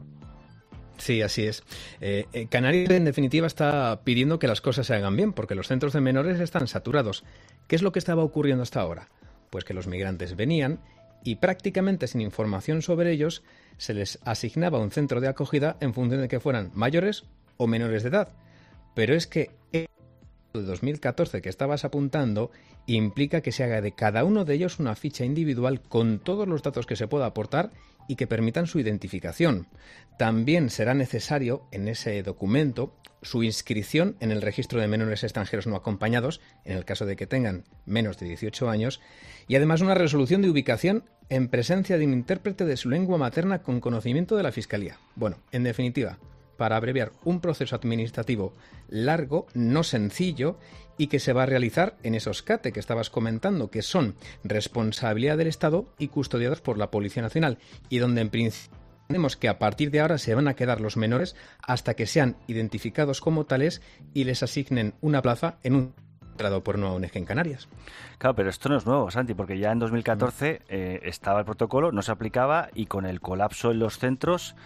Sí, así es. Canarias, en definitiva, está pidiendo que las cosas se hagan bien, porque los centros de menores están saturados. ¿Qué es lo que estaba ocurriendo hasta ahora? Pues que los migrantes venían y prácticamente sin información sobre ellos se les asignaba un centro de acogida en función de que fueran mayores o menores de edad. Pero es que el de 2014 que estabas apuntando implica que se haga de cada uno de ellos una ficha individual con todos los datos que se pueda aportar y que permitan su identificación. También será necesario en ese documento su inscripción en el registro de menores extranjeros no acompañados, en el caso de que tengan menos de 18 años, y además una resolución de ubicación en presencia de un intérprete de su lengua materna con conocimiento de la Fiscalía. Bueno, en definitiva, para abreviar, un proceso administrativo largo, no sencillo, y que se va a realizar en esos CATE que estabas comentando, que son responsabilidad del Estado y custodiados por la Policía Nacional, y donde en principio tenemos que a partir de ahora se van a quedar los menores hasta que sean identificados como tales y les asignen una plaza en un centro por una ONG en Canarias. Claro, pero esto no es nuevo, Santi, porque ya en 2014 estaba el protocolo, no se aplicaba y con el colapso en los centros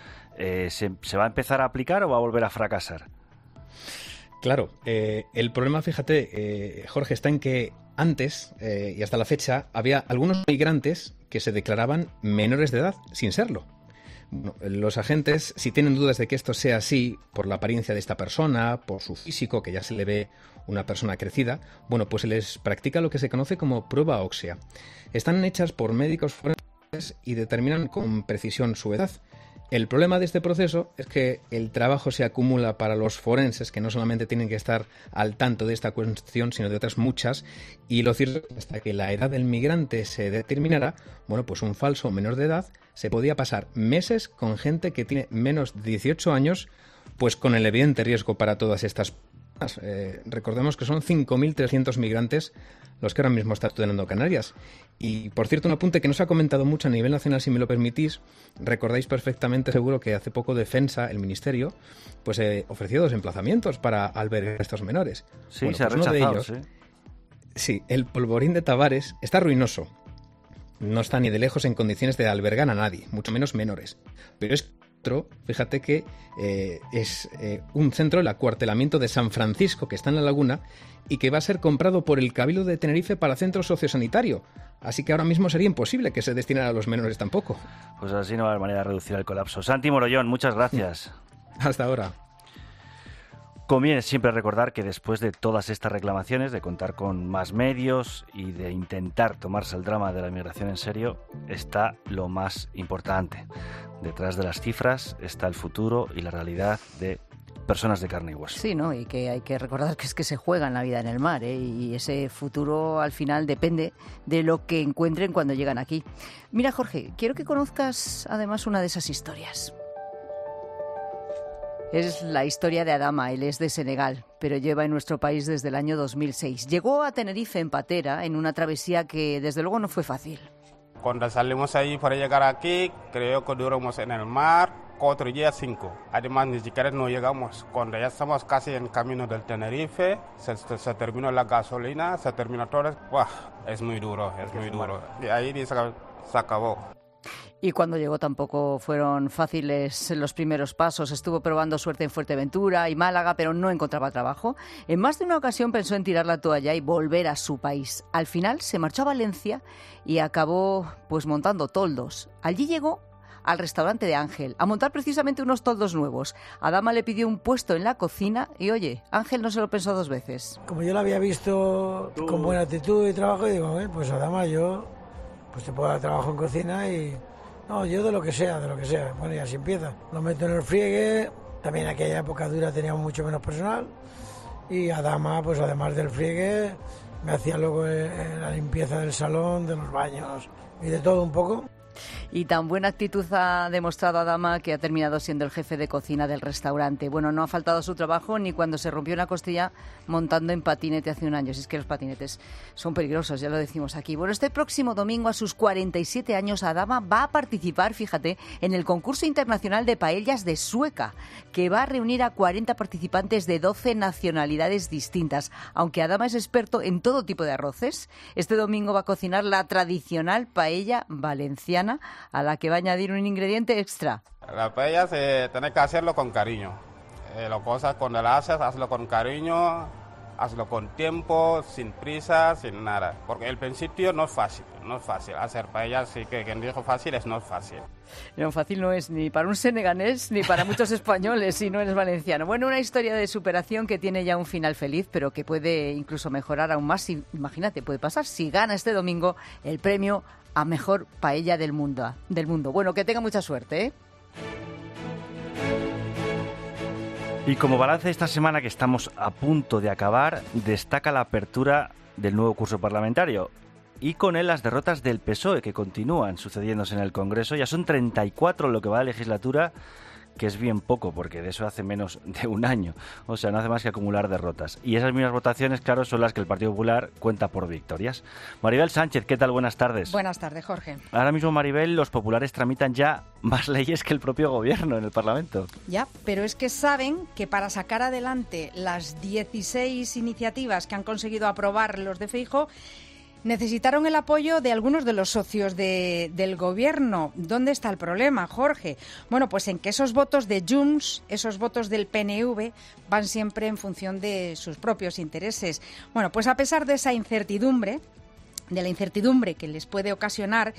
¿se va a empezar a aplicar o va a volver a fracasar? Claro, el problema, fíjate, Jorge, está en que antes y hasta la fecha había algunos migrantes que se declaraban menores de edad sin serlo. Bueno, los agentes, si tienen dudas de que esto sea así, por la apariencia de esta persona, por su físico, que ya se le ve una persona crecida, bueno, pues se les practica lo que se conoce como prueba ósea. Están hechas por médicos forenses y determinan con precisión su edad. El problema de este proceso es que el trabajo se acumula para los forenses, que no solamente tienen que estar al tanto de esta cuestión, sino de otras muchas, y lo cierto es que hasta que la edad del migrante se determinara, bueno, pues un falso menor de edad se podía pasar meses con gente que tiene menos de 18 años, pues con el evidente riesgo para todas estas personas. Recordemos que son 5.300 migrantes los que ahora mismo están estudiando Canarias. Y, por cierto, un apunte que no se ha comentado mucho a nivel nacional, si me lo permitís. Recordáis perfectamente, seguro, que hace poco Defensa, el Ministerio, pues ofreció 2 emplazamientos para albergar a estos menores. Sí, bueno, se pues ha rechazado, uno de ellos, sí, el Polvorín de Tavares, está ruinoso. No está ni de lejos en condiciones de albergar a nadie, mucho menos menores. Pero es otro, fíjate que es un centro, el acuartelamiento de San Francisco, que está en la laguna, y que va a ser comprado por el Cabildo de Tenerife para centro sociosanitario. Así que ahora mismo sería imposible que se destinara a los menores tampoco. Pues así no va a haber manera de reducir el colapso. Santi Morollón, muchas gracias. Hasta ahora. Conviene siempre recordar que después de todas estas reclamaciones, de contar con más medios y de intentar tomarse el drama de la inmigración en serio, está lo más importante. Detrás de las cifras está el futuro y la realidad de personas de carne y hueso. Sí, ¿no? Y que hay que recordar que es que se juegan la vida en el mar, ¿eh? Y ese futuro al final depende de lo que encuentren cuando llegan aquí. Mira, Jorge, quiero que conozcas además una de esas historias. Es la historia de Adama. Él es de Senegal, pero lleva en nuestro país desde el año 2006. Llegó a Tenerife en patera en una travesía que desde luego no fue fácil. Cuando salimos ahí para llegar aquí, creo que duramos en el mar 4 días, 5. Además, ni siquiera no llegamos. Cuando ya estamos casi en camino del Tenerife, se terminó la gasolina, se terminó todo. ¡Buah! Es muy duro, es muy duro. Y ahí se acabó. Y cuando llegó tampoco fueron fáciles los primeros pasos. Estuvo probando suerte en Fuerteventura y Málaga, pero no encontraba trabajo. En más de una ocasión pensó en tirar la toalla y volver a su país. Al final se marchó a Valencia y acabó pues montando toldos. Allí llegó al restaurante de Ángel a montar precisamente unos toldos nuevos. Adama le pidió un puesto en la cocina y, oye, Ángel no se lo pensó 2 veces. Como yo lo había visto con buena actitud y trabajo, digo, pues Adama, yo pues te puedo dar trabajo en cocina y... No, yo de lo que sea. Bueno, y así empieza. Lo meto en el friegue. También en aquella época dura teníamos mucho menos personal. Y Adama, pues además del friegue, me hacía luego la limpieza del salón, de los baños y de todo un poco. Y tan buena actitud ha demostrado Adama que ha terminado siendo el jefe de cocina del restaurante. Bueno, no ha faltado su trabajo ni cuando se rompió una costilla montando en patinete hace un año. Si es que los patinetes son peligrosos, ya lo decimos aquí. Bueno, este próximo domingo, a sus 47 años, Adama va a participar, fíjate, en el concurso internacional de paellas de Sueca, que va a reunir a 40 participantes de 12 nacionalidades distintas. Aunque Adama es experto en todo tipo de arroces, este domingo va a cocinar la tradicional paella valenciana, a la que va a añadir un ingrediente extra. La paella tiene que hacerlo con cariño. Cuando la haces, hazlo con cariño, hazlo con tiempo, sin prisa, sin nada. Porque el principio no es fácil. Hacer paella, sí que quien dijo fácil no es fácil. No, fácil no es ni para un senegalés ni para muchos españoles si no eres valenciano. Bueno, una historia de superación que tiene ya un final feliz, pero que puede incluso mejorar aún más. Imagínate, puede pasar si gana este domingo el premio a mejor paella del mundo. Bueno, que tenga mucha suerte, ¿eh? Y como balance de esta semana que estamos a punto de acabar, destaca la apertura del nuevo curso parlamentario y con él las derrotas del PSOE que continúan sucediéndose en el Congreso. Ya son 34 lo que va de legislatura, que es bien poco, porque de eso hace menos de un año. O sea, no hace más que acumular derrotas. Y esas mismas votaciones, claro, son las que el Partido Popular cuenta por victorias. Maribel Sánchez, ¿qué tal? Buenas tardes. Buenas tardes, Jorge. Ahora mismo, Maribel, los populares tramitan ya más leyes que el propio Gobierno en el Parlamento. Ya, pero es que saben que para sacar adelante las 16 iniciativas que han conseguido aprobar los de Feijóo, necesitaron el apoyo de algunos de los socios del Gobierno. ¿Dónde está el problema, Jorge? Bueno, pues en que esos votos de Junts, esos votos del PNV, van siempre en función de sus propios intereses. Bueno, pues a pesar de esa incertidumbre, de la incertidumbre que les puede ocasionar,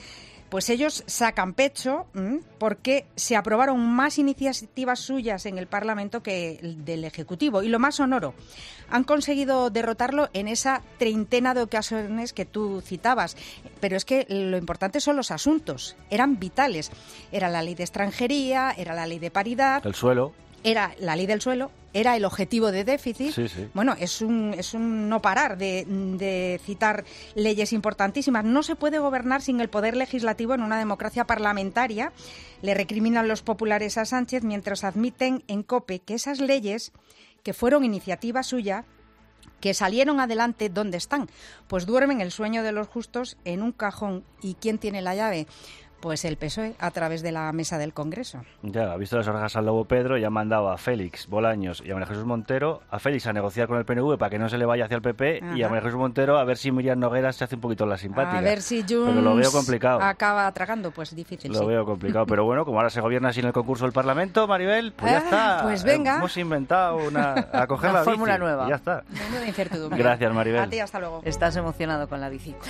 Pues ellos sacan pecho porque se aprobaron más iniciativas suyas en el Parlamento que el del Ejecutivo. Y lo más sonoro, han conseguido derrotarlo en esa treintena de ocasiones que tú citabas. Pero es que lo importante son los asuntos, eran vitales. Era la ley de extranjería, era la ley de paridad. El suelo. Era la ley del suelo, era el objetivo de déficit. Sí, sí. Bueno, es un no parar de citar leyes importantísimas. No se puede gobernar sin el poder legislativo en una democracia parlamentaria. Le recriminan los populares a Sánchez mientras admiten en COPE que esas leyes, que fueron iniciativa suya, que salieron adelante, ¿dónde están? Pues duermen el sueño de los justos en un cajón. ¿Y quién tiene la llave? Pues el PSOE, a través de la mesa del Congreso. Ya, ha visto las orejas al lobo Pedro y ha mandado a Félix Bolaños y a María Jesús Montero, a Félix a negociar con el PNV para que no se le vaya hacia el PP. Ajá. Y a María Jesús Montero a ver si Miriam Nogueras se hace un poquito la simpática. A ver si Junts pero lo veo complicado. Acaba tragando, pues difícil. Lo veo complicado, pero bueno, como ahora se gobierna sin el concurso del Parlamento, Maribel, pues ya está. Pues venga. Hemos inventado a coger la fórmula bici. nueva. Ya está. Mundo de incertidumbre. Gracias, Maribel. A ti, hasta luego. Estás emocionado con la bici.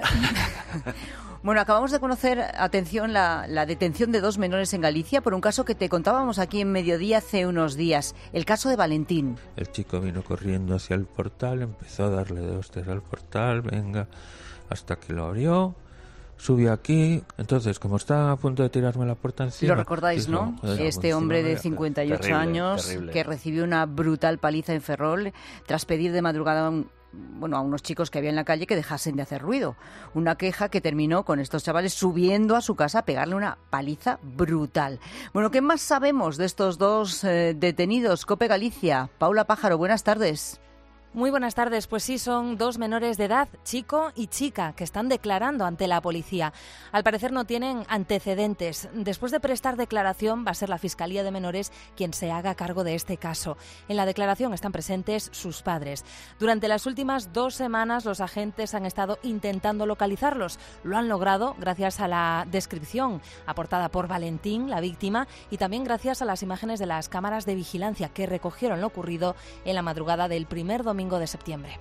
Bueno, acabamos de conocer, atención, la detención de 2 menores en Galicia por un caso que te contábamos aquí en Mediodía hace unos días, el caso de Valentín. El chico vino corriendo hacia el portal, empezó a darle de hostias al portal, venga, hasta que lo abrió, subió aquí, entonces como está a punto de tirarme la puerta encima... Lo recordáis, ¿no? Este hombre de 58 años terrible. Que recibió una brutal paliza en Ferrol tras pedir de madrugada a unos chicos que había en la calle que dejasen de hacer ruido. Una queja que terminó con estos chavales subiendo a su casa a pegarle una paliza brutal. Bueno, ¿qué más sabemos de estos 2 detenidos? COPE Galicia. Paula Pájaro, buenas tardes. Muy buenas tardes. Pues sí, son 2 menores de edad, chico y chica, que están declarando ante la policía. Al parecer no tienen antecedentes. Después de prestar declaración, va a ser la Fiscalía de Menores quien se haga cargo de este caso. En la declaración están presentes sus padres. Durante las últimas 2 semanas, los agentes han estado intentando localizarlos. Lo han logrado gracias a la descripción aportada por Valentín, la víctima, y también gracias a las imágenes de las cámaras de vigilancia que recogieron lo ocurrido en la madrugada del primer domingo de septiembre.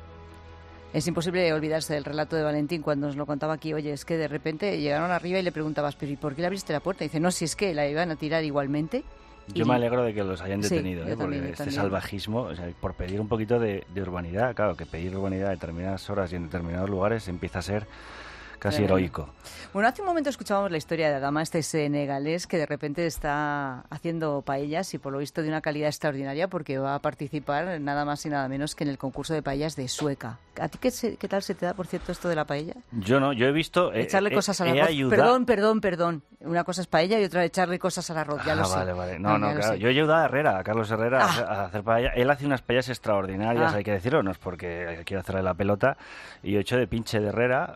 Es imposible olvidarse del relato de Valentín cuando nos lo contaba aquí. Oye, es que de repente llegaron arriba y le preguntabas, pero ¿y por qué le abriste la puerta? Y dice, no, si es que la iban a tirar igualmente. Yo me alegro de que los hayan detenido, sí, porque este salvajismo, o sea, por pedir un poquito de urbanidad, claro, que pedir urbanidad a determinadas horas y en determinados lugares empieza a ser casi heroico. Bueno, hace un momento escuchábamos la historia de Adama, este senegalés que de repente está haciendo paellas y por lo visto de una calidad extraordinaria porque va a participar nada más y nada menos que en el concurso de paellas de Sueca. ¿A ti qué tal se te da, por cierto, esto de la paella? Yo no, yo he visto... echarle cosas al arroz. Perdón. Una cosa es paella y otra echarle cosas al arroz, ya lo sé. Vale. No, claro. Yo he ayudado a Herrera, a Carlos Herrera, a hacer paella. Él hace unas paellas extraordinarias, hay que decirlo, no es porque quiero hacerle la pelota. Y yo he hecho de pinche de Herrera...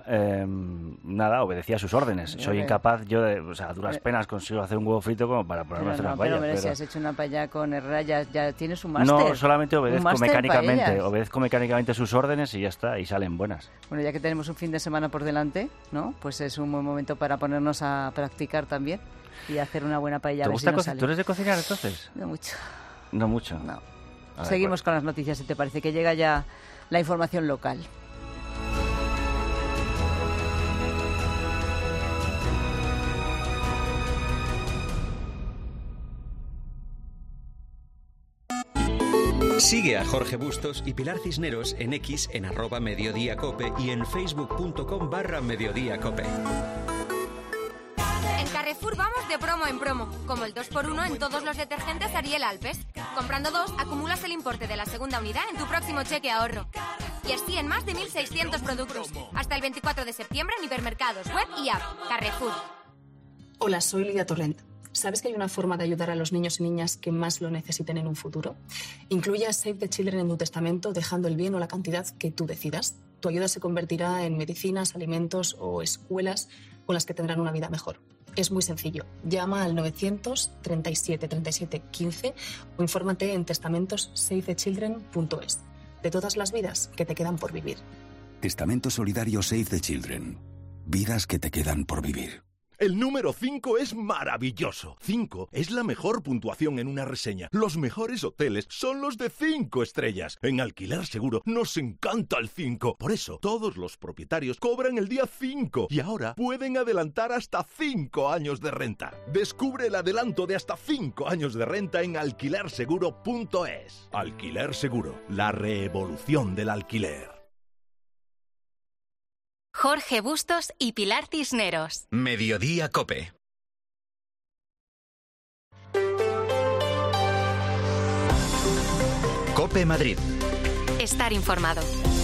nada, obedecía a sus órdenes. Soy incapaz, yo a duras penas consigo hacer un huevo frito como para ponerme a hacer una paella. Pero si has hecho una paella con Herrera, ya tienes un máster. No, solamente obedezco mecánicamente sus órdenes y ya está, y salen buenas. Bueno, ya que tenemos un fin de semana por delante, ¿no? Pues es un buen momento para ponernos a practicar también y hacer una buena paella. ¿Te gusta ¿Tú eres de cocinar entonces? No mucho. No mucho. No. Seguimos con las noticias, si te parece, que llega ya la información local. Sigue a Jorge Bustos y Pilar Cisneros en X en @mediodíacope y en facebook.com/mediodíacope. En Carrefour vamos de promo en promo, como el 2x1 en todos los detergentes Ariel Alpes. Comprando 2, acumulas el importe de la segunda unidad en tu próximo cheque ahorro. Y así en más de 1.600 productos. Hasta el 24 de septiembre en hipermercados, web y app. Carrefour. Hola, soy Lidia Torrent. ¿Sabes que hay una forma de ayudar a los niños y niñas que más lo necesiten en un futuro? Incluye a Save the Children en tu testamento, dejando el bien o la cantidad que tú decidas. Tu ayuda se convertirá en medicinas, alimentos o escuelas con las que tendrán una vida mejor. Es muy sencillo. Llama al 937 37 15 o infórmate en testamentosavethechildren.es. De todas las vidas que te quedan por vivir. Testamento solidario Save the Children. Vidas que te quedan por vivir. El número 5 es maravilloso. 5 es la mejor puntuación en una reseña. Los mejores hoteles son los de 5 estrellas. En Alquiler Seguro nos encanta el 5. Por eso, todos los propietarios cobran el día 5 y ahora pueden adelantar hasta 5 años de renta. Descubre el adelanto de hasta 5 años de renta en alquilerseguro.es. Alquiler Seguro, la revolución del alquiler. Jorge Bustos y Pilar Cisneros. Mediodía COPE. COPE Madrid. Estar informado.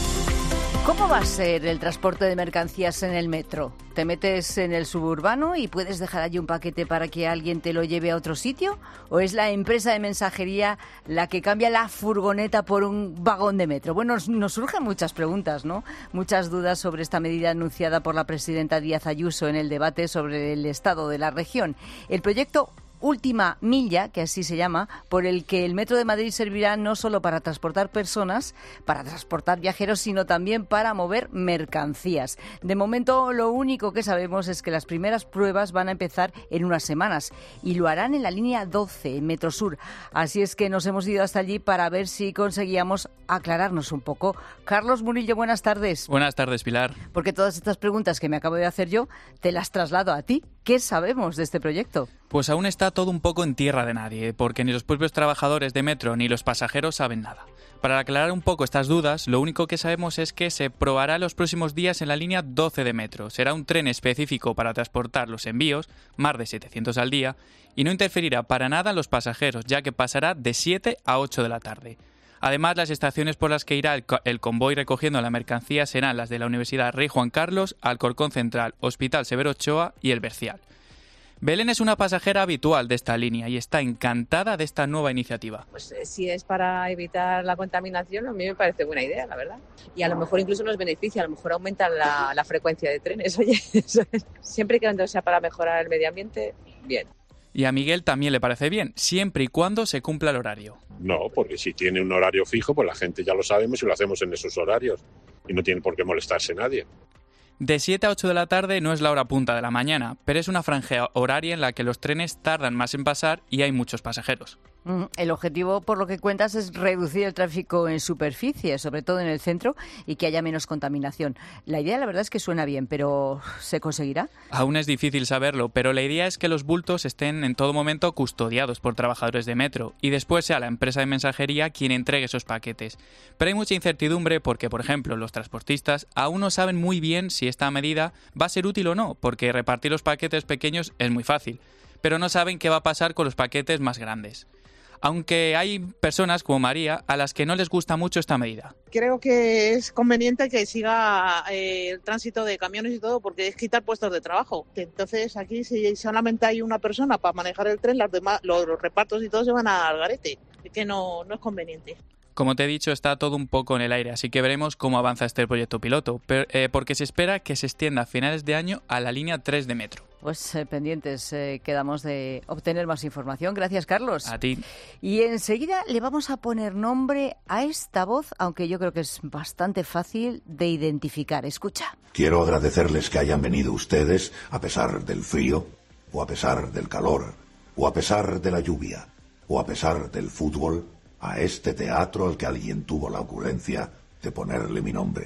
¿Cómo va a ser el transporte de mercancías en el metro? ¿Te metes en el suburbano y puedes dejar allí un paquete para que alguien te lo lleve a otro sitio? ¿O es la empresa de mensajería la que cambia la furgoneta por un vagón de metro? Bueno, nos surgen muchas preguntas, ¿no? Muchas dudas sobre esta medida anunciada por la presidenta Díaz Ayuso en el debate sobre el estado de la región. El proyecto Última Milla, que así se llama, por el que el Metro de Madrid servirá no solo para transportar personas, para transportar viajeros, sino también para mover mercancías. De momento, lo único que sabemos es que las primeras pruebas van a empezar en unas semanas y lo harán en la línea 12, en Metro Sur. Así es que nos hemos ido hasta allí para ver si conseguíamos aclararnos un poco. Carlos Murillo, buenas tardes. Buenas tardes, Pilar. Porque todas estas preguntas que me acabo de hacer yo, te las traslado a ti. ¿Qué sabemos de este proyecto? Pues aún está todo un poco en tierra de nadie, porque ni los propios trabajadores de Metro ni los pasajeros saben nada. Para aclarar un poco estas dudas, lo único que sabemos es que se probará los próximos días en la línea 12 de Metro. Será un tren específico para transportar los envíos, más de 700 al día, y no interferirá para nada en los pasajeros, ya que pasará de 7 a 8 de la tarde. Además, las estaciones por las que irá el convoy recogiendo la mercancía serán las de la Universidad Rey Juan Carlos, Alcorcón Central, Hospital Severo Ochoa y El Bercial. Belén es una pasajera habitual de esta línea y está encantada de esta nueva iniciativa. Pues si es para evitar la contaminación, a mí me parece buena idea, la verdad. Y a lo mejor incluso nos beneficia, a lo mejor aumenta la frecuencia de trenes. Oye, siempre que sea para mejorar el medio ambiente, bien. Y a Miguel también le parece bien, siempre y cuando se cumpla el horario. No, porque si tiene un horario fijo, pues la gente ya lo sabemos y lo hacemos en esos horarios. Y no tiene por qué molestarse nadie. De 7 a 8 de la tarde no es la hora punta de la mañana, pero es una franja horaria en la que los trenes tardan más en pasar y hay muchos pasajeros. El objetivo, por lo que cuentas, es reducir el tráfico en superficie, sobre todo en el centro, y que haya menos contaminación. La idea, la verdad, es que suena bien, pero ¿se conseguirá? Aún es difícil saberlo, pero la idea es que los bultos estén en todo momento custodiados por trabajadores de Metro y después sea la empresa de mensajería quien entregue esos paquetes. Pero hay mucha incertidumbre porque, por ejemplo, los transportistas aún no saben muy bien si esta medida va a ser útil o no, porque repartir los paquetes pequeños es muy fácil, pero no saben qué va a pasar con los paquetes más grandes. Aunque hay personas como María a las que no les gusta mucho esta medida. Creo que es conveniente que siga el tránsito de camiones y todo, porque es quitar puestos de trabajo. Entonces aquí si solamente hay una persona para manejar el tren, los repartos y todo se van al garete. Es que no es conveniente. Como te he dicho, está todo un poco en el aire, así que veremos cómo avanza este proyecto piloto, porque se espera que se extienda a finales de año a la línea 3 de Metro. Pues pendientes quedamos de obtener más información. Gracias, Carlos. A ti. Y enseguida le vamos a poner nombre a esta voz, aunque yo creo que es bastante fácil de identificar. Escucha. Quiero agradecerles que hayan venido ustedes a pesar del frío, o a pesar del calor, o a pesar de la lluvia, o a pesar del fútbol, a este teatro al que alguien tuvo la ocurrencia de ponerle mi nombre.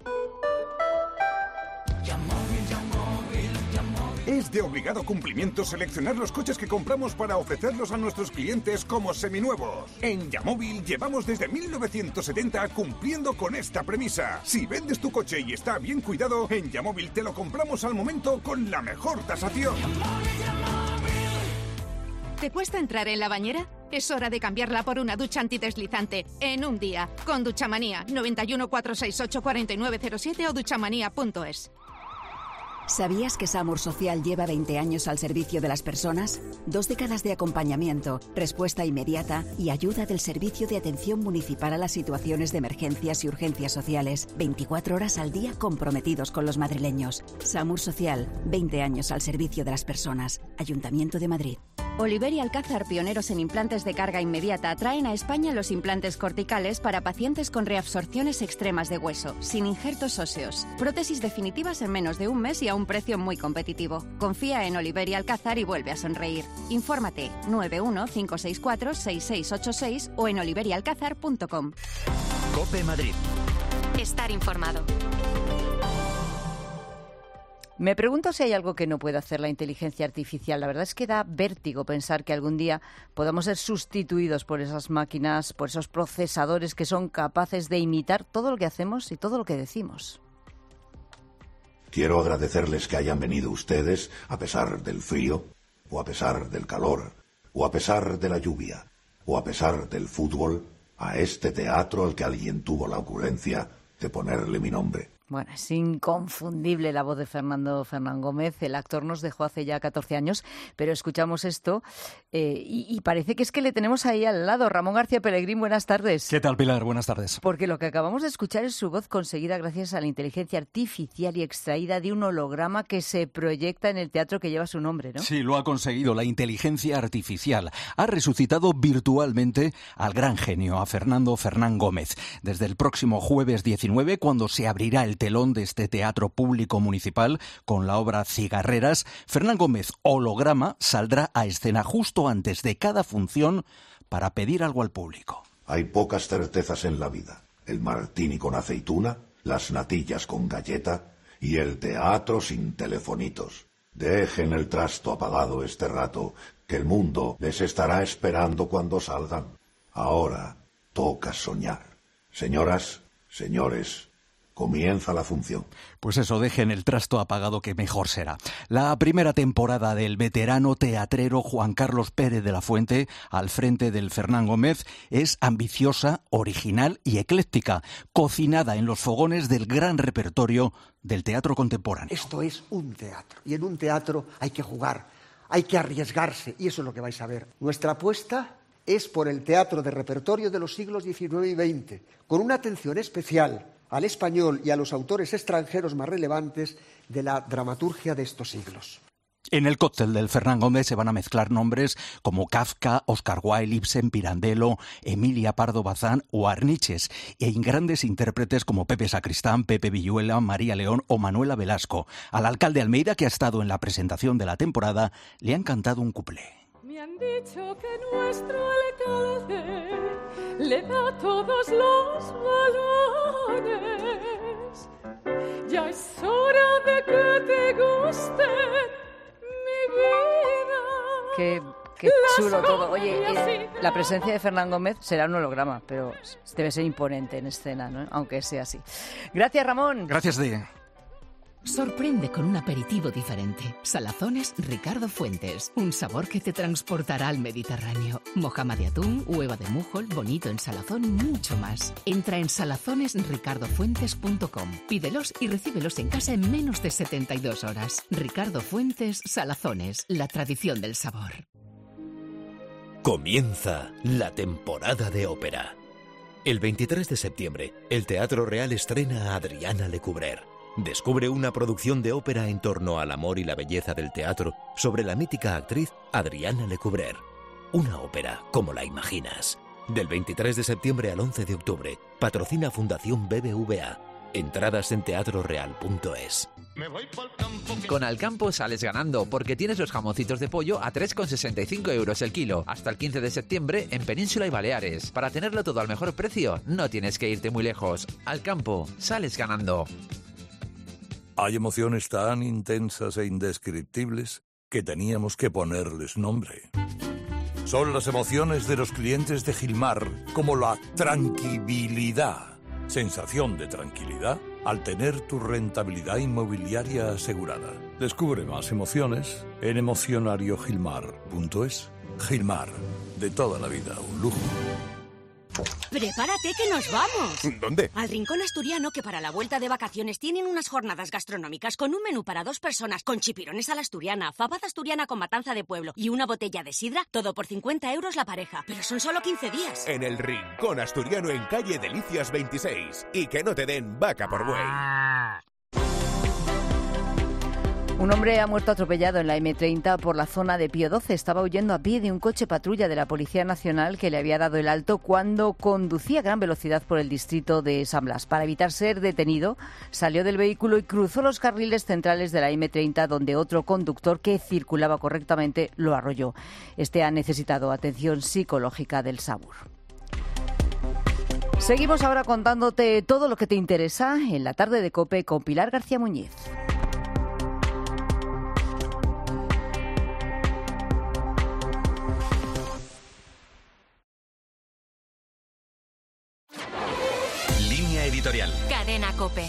Es de obligado cumplimiento seleccionar los coches que compramos para ofrecerlos a nuestros clientes como seminuevos. En Yamóvil llevamos desde 1970 cumpliendo con esta premisa. Si vendes tu coche y está bien cuidado, en Yamóvil te lo compramos al momento con la mejor tasación. ¿Te cuesta entrar en la bañera? Es hora de cambiarla por una ducha antideslizante en un día. Con Duchamanía, 91 468 4907 o duchamanía.es. ¿Sabías que Samur Social lleva 20 años al servicio de las personas? 2 décadas de acompañamiento, respuesta inmediata y ayuda del Servicio de Atención Municipal a las situaciones de emergencias y urgencias sociales. 24 horas al día comprometidos con los madrileños. Samur Social, 20 años al servicio de las personas. Ayuntamiento de Madrid. Oliver y Alcázar, pioneros en implantes de carga inmediata, traen a España los implantes corticales para pacientes con reabsorciones extremas de hueso, sin injertos óseos. Prótesis definitivas en menos de un mes y a un precio muy competitivo. Confía en Oliver y Alcázar y vuelve a sonreír. Infórmate 915646686 o en oliverialcázar.com. COPE Madrid. Estar informado. Me pregunto si hay algo que no puede hacer la inteligencia artificial. La verdad es que da vértigo pensar que algún día podamos ser sustituidos por esas máquinas, por esos procesadores que son capaces de imitar todo lo que hacemos y todo lo que decimos. Quiero agradecerles que hayan venido ustedes a pesar del frío, o a pesar del calor, o a pesar de la lluvia, o a pesar del fútbol, a este teatro al que alguien tuvo la ocurrencia de ponerle mi nombre. Bueno, es inconfundible la voz de Fernando Fernán Gómez. El actor nos dejó hace ya 14 años, pero escuchamos esto y parece que es que le tenemos ahí al lado. Ramón García Pelegrín, buenas tardes. ¿Qué tal, Pilar? Buenas tardes. Porque lo que acabamos de escuchar es su voz conseguida gracias a la inteligencia artificial y extraída de un holograma que se proyecta en el teatro que lleva su nombre, ¿no? Sí, lo ha conseguido la inteligencia artificial. Ha resucitado virtualmente al gran genio, a Fernando Fernán Gómez. Desde el próximo jueves 19, cuando se abrirá el telón de este teatro público municipal con la obra Cigarreras, Fernán Gómez holograma saldrá a escena justo antes de cada función para pedir algo al público. Hay pocas certezas en la vida. El martini con aceituna, las natillas con galleta y el teatro sin telefonitos. Dejen el trasto apagado este rato, que el mundo les estará esperando cuando salgan. Ahora toca soñar. Señoras, señores, comienza la función. Pues eso, dejen el trasto apagado que mejor será. La primera temporada del veterano teatrero Juan Carlos Pérez de la Fuente, al frente del Fernán Gómez, es ambiciosa, original y ecléctica, cocinada en los fogones del gran repertorio del teatro contemporáneo. Esto es un teatro, y en un teatro hay que jugar, hay que arriesgarse, y eso es lo que vais a ver. Nuestra apuesta es por el teatro de repertorio de los siglos XIX y XX, con una atención especial al español y a los autores extranjeros más relevantes de la dramaturgia de estos siglos. En el cóctel del Fernán Gómez se van a mezclar nombres como Kafka, Oscar Wilde, Ibsen, Pirandello, Emilia Pardo Bazán o Arniches, y en grandes intérpretes como Pepe Sacristán, Pepe Villuela, María León o Manuela Velasco. Al alcalde Almeida, que ha estado en la presentación de la temporada, le han cantado un cuplé. Me han dicho que nuestro alcalde le da todos los valores. Ya es hora de que te guste mi vida. Qué chulo todo. Oye, la presencia de Fernán Gómez será un holograma, pero debe ser imponente en escena, ¿no? Aunque sea así. Gracias, Ramón. Gracias, Di. Sorprende con un aperitivo diferente. Salazones Ricardo Fuentes. Un sabor que te transportará al Mediterráneo. Mojama de atún, hueva de mújol, bonito en salazón y mucho más. Entra en salazonesricardofuentes.com. Pídelos y recíbelos en casa en menos de 72 horas. Ricardo Fuentes Salazones. La tradición del sabor. Comienza la temporada de ópera. El 23 de septiembre, el Teatro Real estrena a Adriana Lecouvreur. Descubre una producción de ópera en torno al amor y la belleza del teatro sobre la mítica actriz Adriana Lecouvreur. Una ópera como la imaginas. Del 23 de septiembre al 11 de octubre, patrocina Fundación BBVA. Entradas en teatroreal.es. Con Alcampo sales ganando porque tienes los jamoncitos de pollo a 3,65 euros el kilo hasta el 15 de septiembre en Península y Baleares. Para tenerlo todo al mejor precio, no tienes que irte muy lejos. Alcampo, sales ganando. Hay emociones tan intensas e indescriptibles que teníamos que ponerles nombre. Son las emociones de los clientes de Gilmar, como la tranquilidad. Sensación de tranquilidad al tener tu rentabilidad inmobiliaria asegurada. Descubre más emociones en emocionariogilmar.es. Gilmar, de toda la vida, un lujo. ¡Prepárate que nos vamos! ¿Dónde? Al Rincón Asturiano, que para la vuelta de vacaciones tienen unas jornadas gastronómicas con un menú para 2 personas, con chipirones a la asturiana, fabada asturiana con matanza de pueblo y una botella de sidra, todo por 50 euros la pareja. Pero son solo 15 días. En el Rincón Asturiano en calle Delicias 26. Y que no te den vaca por buey. Un hombre ha muerto atropellado en la M30 por la zona de Pío XII. Estaba huyendo a pie de un coche patrulla de la Policía Nacional que le había dado el alto cuando conducía a gran velocidad por el distrito de San Blas. Para evitar ser detenido, salió del vehículo y cruzó los carriles centrales de la M30, donde otro conductor que circulaba correctamente lo arrolló. Este ha necesitado atención psicológica del SAMUR. Seguimos ahora contándote todo lo que te interesa en la tarde de COPE con Pilar García Muñiz. Línea editorial. Cadena COPE.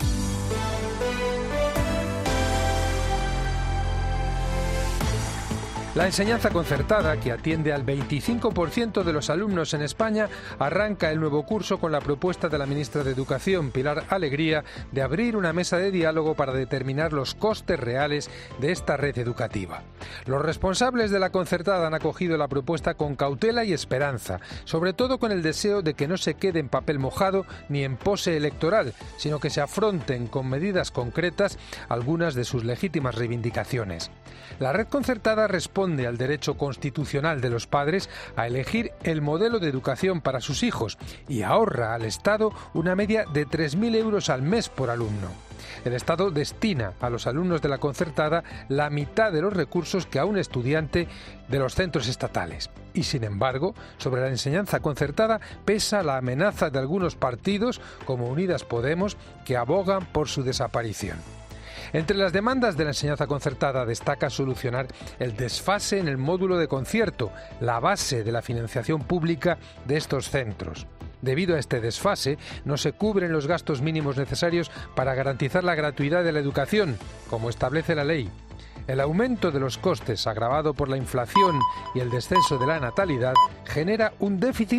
La enseñanza concertada, que atiende al 25% de los alumnos en España, arranca el nuevo curso con la propuesta de la ministra de Educación, Pilar Alegría, de abrir una mesa de diálogo para determinar los costes reales de esta red educativa. Los responsables de la concertada han acogido la propuesta con cautela y esperanza, sobre todo con el deseo de que no se quede en papel mojado ni en pose electoral, sino que se afronten con medidas concretas algunas de sus legítimas reivindicaciones. La red concertada responde al derecho constitucional de los padres a elegir el modelo de educación para sus hijos y ahorra al Estado una media de 3.000 euros al mes por alumno. El Estado destina a los alumnos de la concertada la mitad de los recursos que a un estudiante de los centros estatales. Y sin embargo, sobre la enseñanza concertada pesa la amenaza de algunos partidos, como Unidas Podemos, que abogan por su desaparición. Entre las demandas de la enseñanza concertada destaca solucionar el desfase en el módulo de concierto, la base de la financiación pública de estos centros. Debido a este desfase, no se cubren los gastos mínimos necesarios para garantizar la gratuidad de la educación, como establece la ley. El aumento de los costes, agravado por la inflación y el descenso de la natalidad, genera un déficit